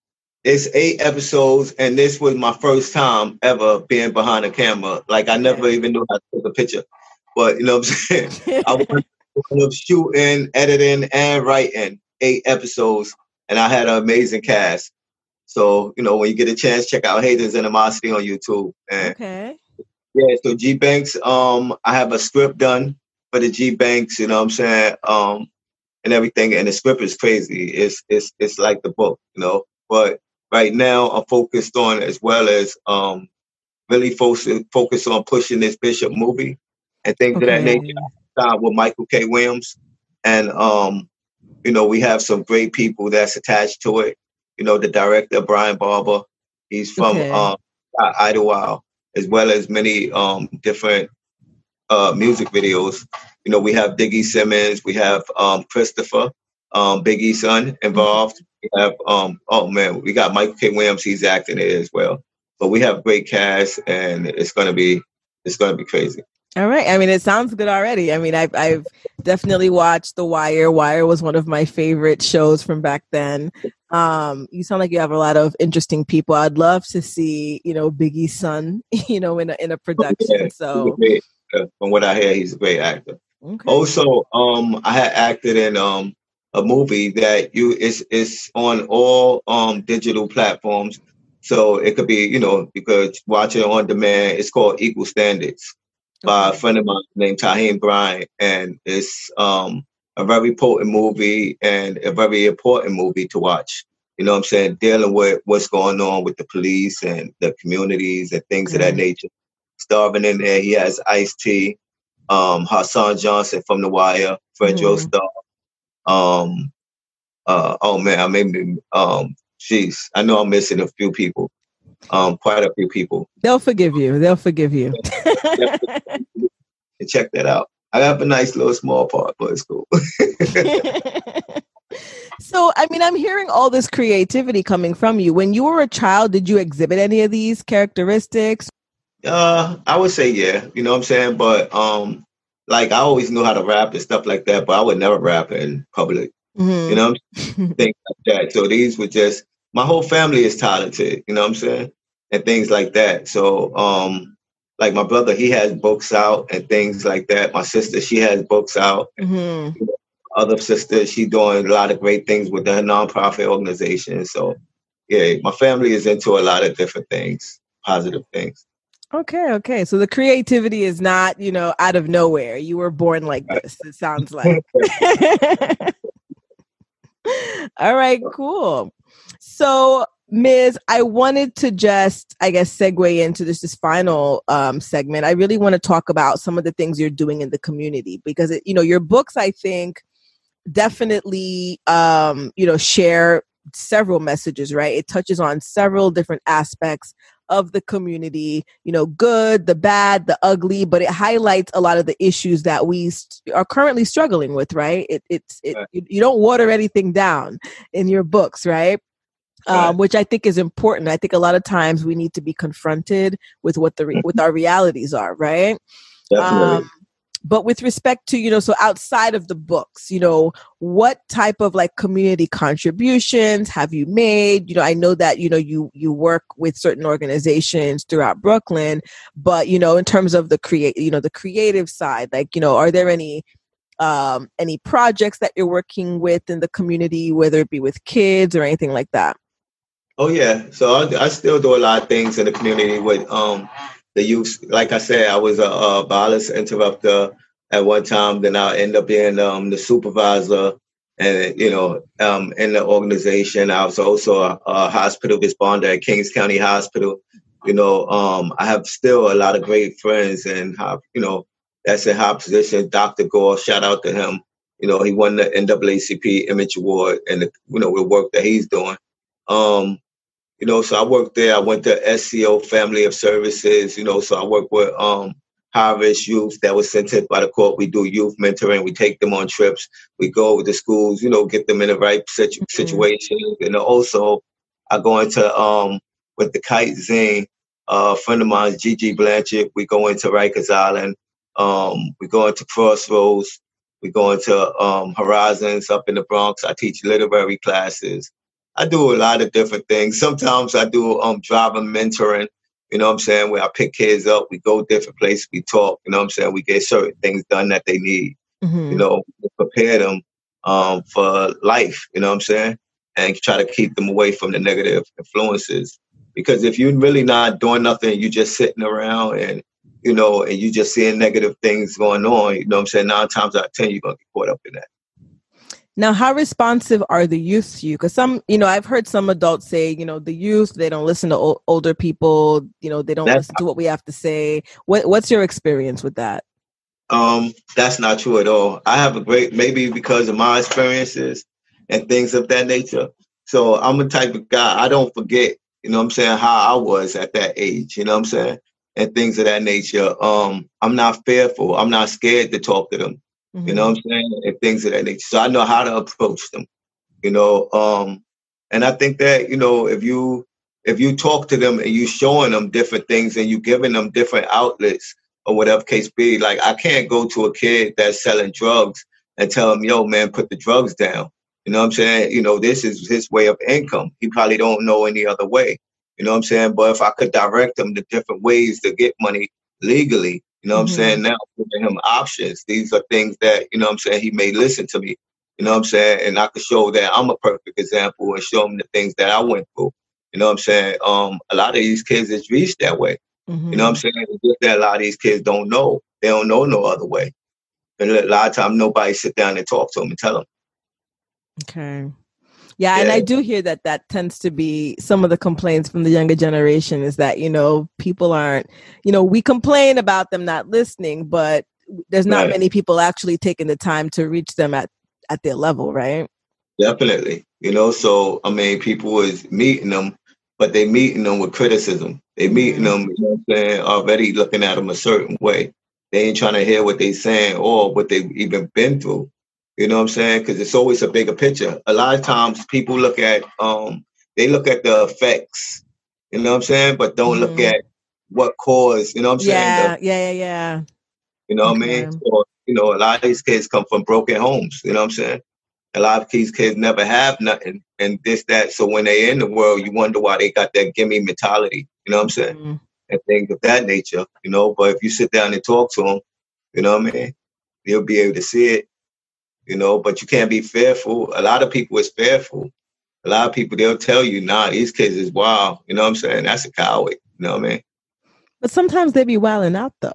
[SPEAKER 3] it's 8 episodes, and this was my first time ever being behind a camera. Like, I never even knew how to take a picture. But, you know what I'm saying? I was shooting, editing, and writing 8 episodes, and I had an amazing cast. So, you know, when you get a chance, check out Haters Animosity on YouTube. And
[SPEAKER 1] Okay.
[SPEAKER 3] yeah, so G Banks, I have a script done for the G Banks, you know what I'm saying? And everything. And the script is crazy. It's like the book, you know. But right now I'm focused on, as well as really focus on pushing this Bishop movie and things of that nature with Michael K. Williams. And you know, we have some great people that's attached to it. You know, the director, Brian Barber, he's from Idlewild, as well as many different music videos. You know, we have Diggy Simmons, we have Christopher, Big E's son involved. We have we got Michael K. Williams, he's acting it as well. But we have great cast, and it's gonna be crazy.
[SPEAKER 1] All right. I mean, it sounds good already. I mean, I've definitely watched The Wire. Wire was one of my favorite shows from back then. You sound like you have a lot of interesting people. I'd love to see, you know, Biggie's son, you know, in a production.
[SPEAKER 3] Yeah,
[SPEAKER 1] so
[SPEAKER 3] from what I hear, he's a great actor.
[SPEAKER 1] Okay.
[SPEAKER 3] Also, I had acted in a movie that is on all digital platforms. So it could be, you know, you could watch it on demand. It's called Equal Standards by a friend of mine named Taheem Bryant. And it's a very potent movie and a very important movie to watch. You know what I'm saying? Dealing with what's going on with the police and the communities and things of that nature. Starving in there, he has Ice-T, Hassan Johnson from The Wire, Fred Joestar. Oh man, I maybe I know I'm missing a few people. Quite a few people.
[SPEAKER 1] They'll forgive you.
[SPEAKER 3] And check that out. I have a nice little small part, but it's cool.
[SPEAKER 1] So, I mean, I'm hearing all this creativity coming from you. When you were a child, did you exhibit any of these characteristics?
[SPEAKER 3] I would say yeah. You know what I'm saying? But like, I always knew how to rap and stuff like that, but I would never rap in public. You know what I'm saying? Things like that. So these were just, my whole family is talented, you know what I'm saying? And things like that. So like my brother, he has books out and things like that. My sister, she has books out. Other sister, she's doing a lot of great things with her nonprofit organization. So yeah, my family is into a lot of different things, positive things.
[SPEAKER 1] Okay. So the creativity is not, you know, out of nowhere. You were born like this, it sounds like. All right, cool. So, Ms., I wanted to just, I guess, segue into this final segment. I really want to talk about some of the things you're doing in the community because, you know, your books, I think, definitely, you know, share several messages, right? It touches on several different aspects of the community, you know, good, the bad, the ugly, but it highlights a lot of the issues that we are currently struggling with, right? You don't water anything down in your books, right? Which I think is important. I think a lot of times we need to be confronted with what with our realities are, right?
[SPEAKER 3] Definitely.
[SPEAKER 1] But with respect to, you know, so outside of the books, you know, what type of like community contributions have you made? You know, I know that, you know, you work with certain organizations throughout Brooklyn, but, you know, in terms of the creative side, like, you know, are there any projects that you're working with in the community, whether it be with kids or anything like that?
[SPEAKER 3] Oh yeah. So I still do a lot of things in the community with, the youth. Like I said, I was a violence interrupter at one time. Then I end up being the supervisor, and you know, in the organization. I was also a hospital responder at Kings County Hospital. You know, I have still a lot of great friends, and you know, that's in high position. Dr. Gore, shout out to him. You know, he won the NAACP Image Award, and you know, the work that he's doing. You know, so I worked there. I went to SCO Family of Services, you know, so I work with high-risk youth that was sentenced by the court. We do youth mentoring. We take them on trips. We go over to schools, you know, get them in the right situation. And also, I go into, with the Kite Zine, a friend of mine, Gigi Blanchard. We go into Rikers Island. We go into Crossroads. We go into Horizons up in the Bronx. I teach literary classes. I do a lot of different things. Sometimes I do driver mentoring, you know what I'm saying, where I pick kids up, we go different places, we talk, you know what I'm saying, we get certain things done that they need, you know, to prepare them for life, you know what I'm saying, and try to keep them away from the negative influences. Because if you're really not doing nothing, you're just sitting around and, you know, and you just seeing negative things going on, you know what I'm saying, 9 times out of 10, you're going to get caught up in that.
[SPEAKER 1] Now, how responsive are the youth to you? Because some, you know, I've heard some adults say, you know, the youth, they don't listen to older people, you know, they don't listen to what we have to say. What's your experience with that?
[SPEAKER 3] That's not true at all. I have a great, maybe because of my experiences and things of that nature. So I'm a type of guy, I don't forget, you know what I'm saying, how I was at that age, you know what I'm saying, and things of that nature. I'm not fearful. I'm not scared to talk to them. You know what I'm saying? And things of that nature. So I know how to approach them, you know. And I think that, you know, if you talk to them and you showing them different things and you giving them different outlets or whatever case be, like I can't go to a kid that's selling drugs and tell him, yo, man, put the drugs down. You know what I'm saying? You know, this is his way of income. He probably don't know any other way. You know what I'm saying? But if I could direct him to different ways to get money legally, you know what I'm saying? Now giving him options. These are things that, you know what I'm saying, he may listen to me. You know what I'm saying? And I could show that I'm a perfect example and show him the things that I went through. You know what I'm saying? A lot of these kids is reached that way. You know what I'm saying? It's just that a lot of these kids don't know. They don't know no other way. And a lot of times nobody sit down and talk to them and tell them.
[SPEAKER 1] Okay. Yeah, and I do hear that tends to be some of the complaints from the younger generation is that, you know, people aren't, you know, we complain about them not listening, but there's not many people actually taking the time to reach them at their level, right?
[SPEAKER 3] Definitely. You know, so, I mean, people is meeting them, but they meeting them with criticism. They meeting them, you know what I'm saying, already looking at them a certain way. They ain't trying to hear what they saying or what they've even been through. You know what I'm saying? Because it's always a bigger picture. A lot of times people look at they look at the effects, you know what I'm saying, but don't look at what caused, you know what I'm saying?
[SPEAKER 1] Yeah.
[SPEAKER 3] You know what I mean? So, you know, a lot of these kids come from broken homes, you know what I'm saying? A lot of these kids never have nothing and this, that. So when they're in the world, you wonder why they got that gimme mentality, you know what I'm saying? And things of that nature, you know, but if you sit down and talk to them, you know what I mean? You'll be able to see it. You know, but you can't be fearful. A lot of people is fearful. A lot of people, they'll tell you, nah, these kids is wild. You know what I'm saying? That's a coward. You know what I mean?
[SPEAKER 1] But sometimes they be wilding out, though.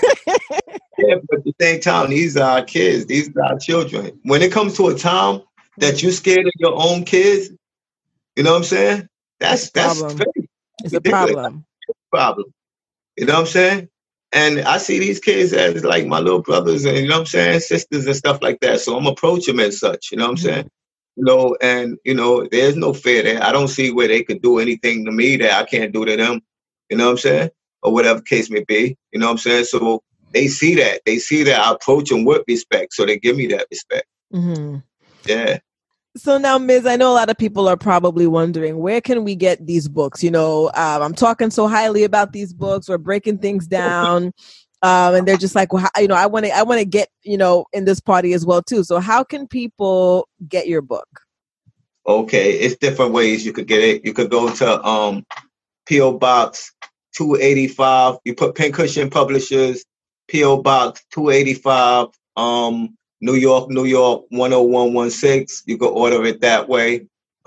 [SPEAKER 3] Yeah, but at the same time, these are our kids. These are our children. When it comes to a time that you're scared of your own kids, you know what I'm saying? That's very
[SPEAKER 1] it's a problem.
[SPEAKER 3] Problem. You know what I'm saying? And I see these kids as like my little brothers and, you know what I'm saying, sisters and stuff like that. So I'm approach them as such, you know what I'm saying? You know, and, you know, there's no fear there. I don't see where they could do anything to me that I can't do to them, you know what I'm saying? Or whatever case may be, you know what I'm saying? So they see that. They see that I approach them with respect. So they give me that respect. Yeah.
[SPEAKER 1] So now, Ms., I know a lot of people are probably wondering, where can we get these books? You know, I'm talking so highly about these books. We're breaking things down. And they're just like, well, you know, I want to get, you know, in this party as well, too. So how can people get your book?
[SPEAKER 3] Okay. It's different ways you could get it. You could go to P.O. Box 285. You put Pincushion Publishers, P.O. Box 285, New York 10116. You can order it that way.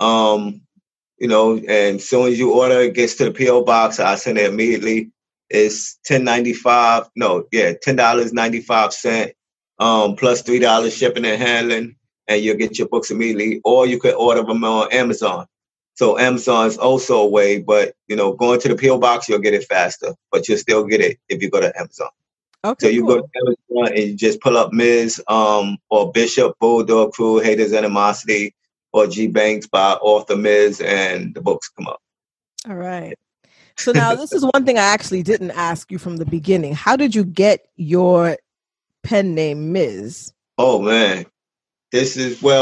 [SPEAKER 3] You know, and as soon as you order, it gets to the P.O. Box. I send it immediately. It's $10.95. No, yeah, $10.95. Plus $3 shipping and handling, and you'll get your books immediately. Or you could order them on Amazon. So Amazon is also a way, but you know, going to the P.O. Box, you'll get it faster, but you'll still get it if you go to Amazon.
[SPEAKER 1] Okay,
[SPEAKER 3] so you go to Amazon and you just pull up Ms. Or Bishop, Bulldog Crew, Haters Animosity, or G Banks by author Ms. and the books come up.
[SPEAKER 1] All right. So now this is one thing I actually didn't ask you from the beginning. How did you get your pen name Ms.?
[SPEAKER 3] Oh man, this is when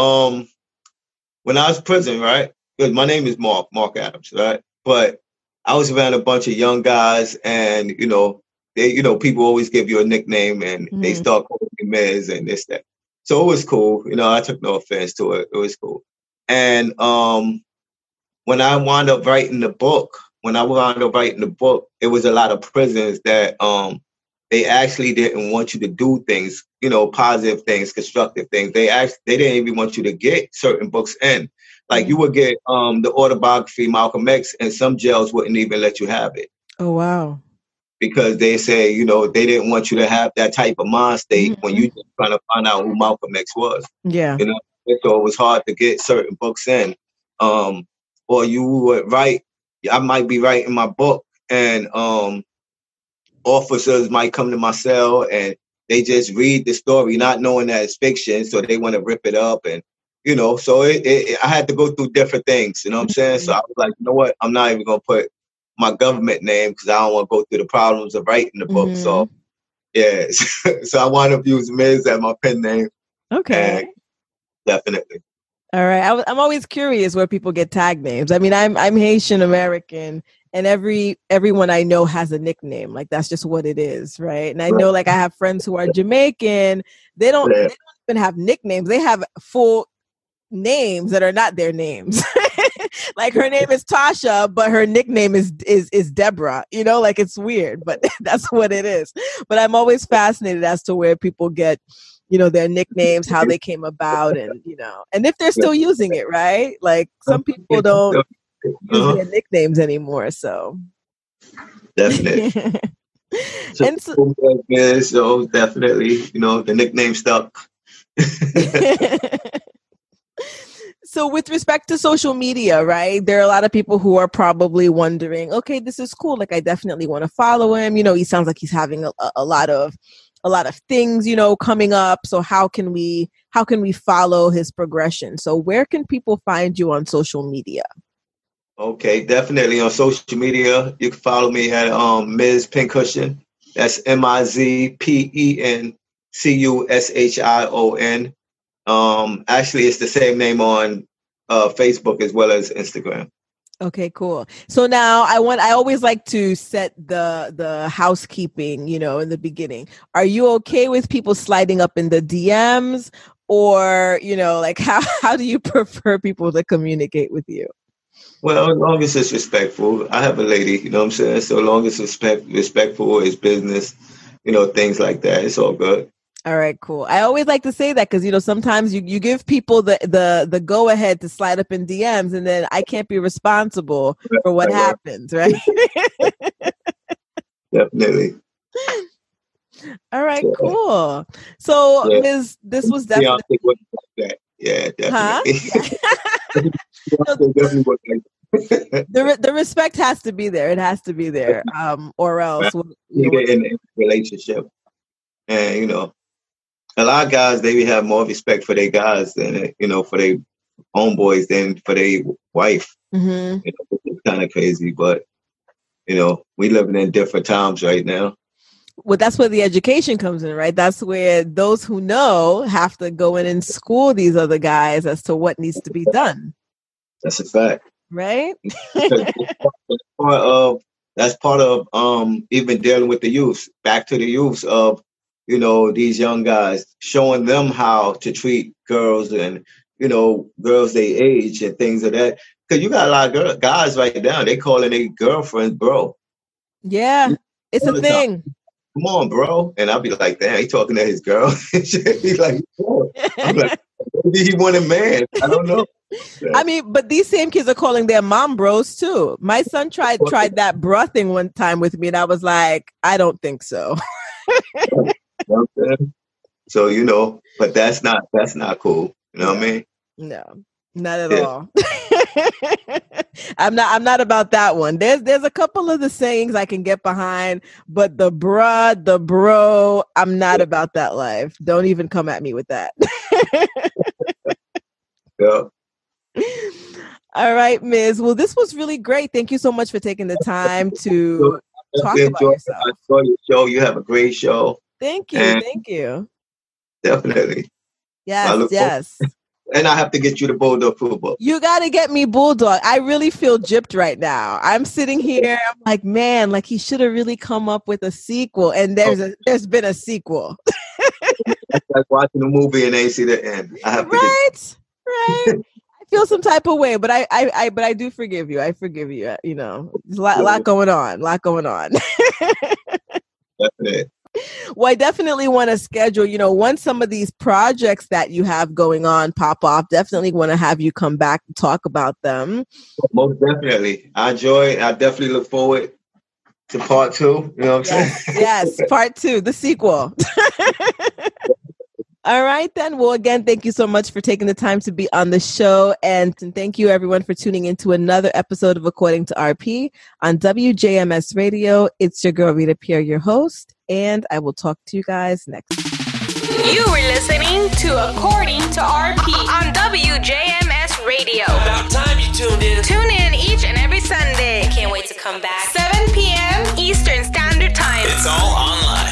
[SPEAKER 3] I was in prison, right? Because my name is Mark Adams, right? But I was around a bunch of young guys, and you know, people always give you a nickname, and they start calling me Ms. and this, that. So it was cool. You know, I took no offense to it. It was cool. And when I wound up writing the book, it was a lot of prisons that they actually didn't want you to do things, you know, positive things, constructive things. They didn't even want you to get certain books in. Like you would get the autobiography Malcolm X, and some jails wouldn't even let you have it.
[SPEAKER 1] Oh, wow.
[SPEAKER 3] Because they say, you know, they didn't want you to have that type of mind state when you just trying to find out who Malcolm X was.
[SPEAKER 1] Yeah.
[SPEAKER 3] You know, so it was hard to get certain books in. Or you would write, I might be writing my book, and officers might come to my cell and they just read the story, not knowing that it's fiction. So they want to rip it up. And, you know, so I had to go through different things, you know what I'm saying? So I was like, you know what? I'm not even going to put my government name because I don't want to go through the problems of writing the book. So, yeah. So I wound up using Miz as my pen name.
[SPEAKER 1] Okay.
[SPEAKER 3] Definitely.
[SPEAKER 1] All right. I'm always curious where people get tag names. I mean, I'm Haitian American, and everyone I know has a nickname. Like that's just what it is, right? And I know, like, I have friends who are Jamaican. They don't even have nicknames. They have full names that are not their names. Like her name is Tasha, but her nickname is Deborah. You know, like it's weird, but that's what it is. But I'm always fascinated as to where people get, you know, their nicknames, how they came about, and, you know, and if they're still using it, right? Like some people don't use their nicknames anymore. So
[SPEAKER 3] definitely. So definitely, you know, the nickname stuck.
[SPEAKER 1] So with respect to social media, right, there are a lot of people who are probably wondering, okay, this is cool. Like, I definitely want to follow him. You know, he sounds like he's having a lot of things, you know, coming up. So how can we follow his progression? So where can people find you on social media? Okay,
[SPEAKER 3] definitely on social media. You can follow me at Miz Pincushion. That's MIZPENCUSHION. Actually, it's the same name on Facebook as well as Instagram.
[SPEAKER 1] Okay, cool. So now I always like to set the housekeeping, you know, in the beginning. Are you okay with people sliding up in the DMs, or, you know, like how do you prefer people to communicate with you?
[SPEAKER 3] Well, as long as it's respectful. I have a lady, you know what I'm saying? So long as it's respectful, it's business, you know, things like that. It's all good.
[SPEAKER 1] All right, cool. I always like to say that because, you know, sometimes you give people the go ahead to slide up in DMs, and then I can't be responsible for what happens, right?
[SPEAKER 3] Definitely.
[SPEAKER 1] All right, cool. So, Ms., this was definitely.
[SPEAKER 3] Yeah, definitely.
[SPEAKER 1] Huh? The respect has to be there. It has to be there, or else.
[SPEAKER 3] In a relationship, and, you know, a lot of guys, they have more respect for their guys than, you know, for their homeboys than for their wife.
[SPEAKER 1] Mm-hmm.
[SPEAKER 3] You know, it's kind of crazy, but, you know, we living in different times right now.
[SPEAKER 1] Well, that's where the education comes in, right? That's where those who know have to go in and school these other guys as to what needs to be done.
[SPEAKER 3] That's a fact.
[SPEAKER 1] Right?
[SPEAKER 3] That's part of even dealing with the youth, back to the youth of, you know, these young guys, showing them how to treat girls and, you know, girls they age and things of that. Because you got a lot of guys right now, they calling their girlfriends bro.
[SPEAKER 1] Yeah, it's a thing.
[SPEAKER 3] Come on, bro. And I'll be like, damn, he talking to his girl. He's like, bro. I'm like, maybe he want a man. I don't know.
[SPEAKER 1] I mean, but these same kids are calling their mom bros too. My son tried that bro thing one time with me, and I was like, I don't think so.
[SPEAKER 3] So, you know, but that's not cool. You know what I mean?
[SPEAKER 1] No, not at all. I'm not about that one. There's a couple of the sayings I can get behind, but the bruh, the bro, I'm not about that life. Don't even come at me with that.
[SPEAKER 3] Yeah.
[SPEAKER 1] All right, Ms. Well, this was really great. Thank you so much for taking the time to talk about yourself.
[SPEAKER 3] I enjoy your show. You have a great show.
[SPEAKER 1] Thank you. Thank you.
[SPEAKER 3] Definitely.
[SPEAKER 1] Yes.
[SPEAKER 3] And I have to get you the Bulldog football.
[SPEAKER 1] You got to get me Bulldog. I really feel gypped right now. I'm sitting here. I'm like, man, like he should have really come up with a sequel. And there's been a sequel. It's
[SPEAKER 3] like watching a movie and ain't see the end. I have to
[SPEAKER 1] right. I feel some type of way, but I do forgive you. I forgive you. You know, there's a lot going on.
[SPEAKER 3] That's it.
[SPEAKER 1] Well, I definitely want to schedule, you know, once some of these projects that you have going on pop off, definitely want to have you come back and talk about them.
[SPEAKER 3] Most definitely. I enjoy it. I definitely look forward to part 2. You know what I'm saying?
[SPEAKER 1] Yes, part 2, the sequel. All right, then. Well, again, thank you so much for taking the time to be on the show. And thank you, everyone, for tuning into another episode of According to RP on WJMS Radio. It's your girl, Rita Pierre, your host. And I will talk to you guys next.
[SPEAKER 6] You were listening to According to RP on WJMS Radio.
[SPEAKER 7] About time you tuned in.
[SPEAKER 6] Tune in each and every Sunday.
[SPEAKER 8] Can't wait to come back.
[SPEAKER 6] 7 p.m. Eastern Standard Time.
[SPEAKER 2] It's all online.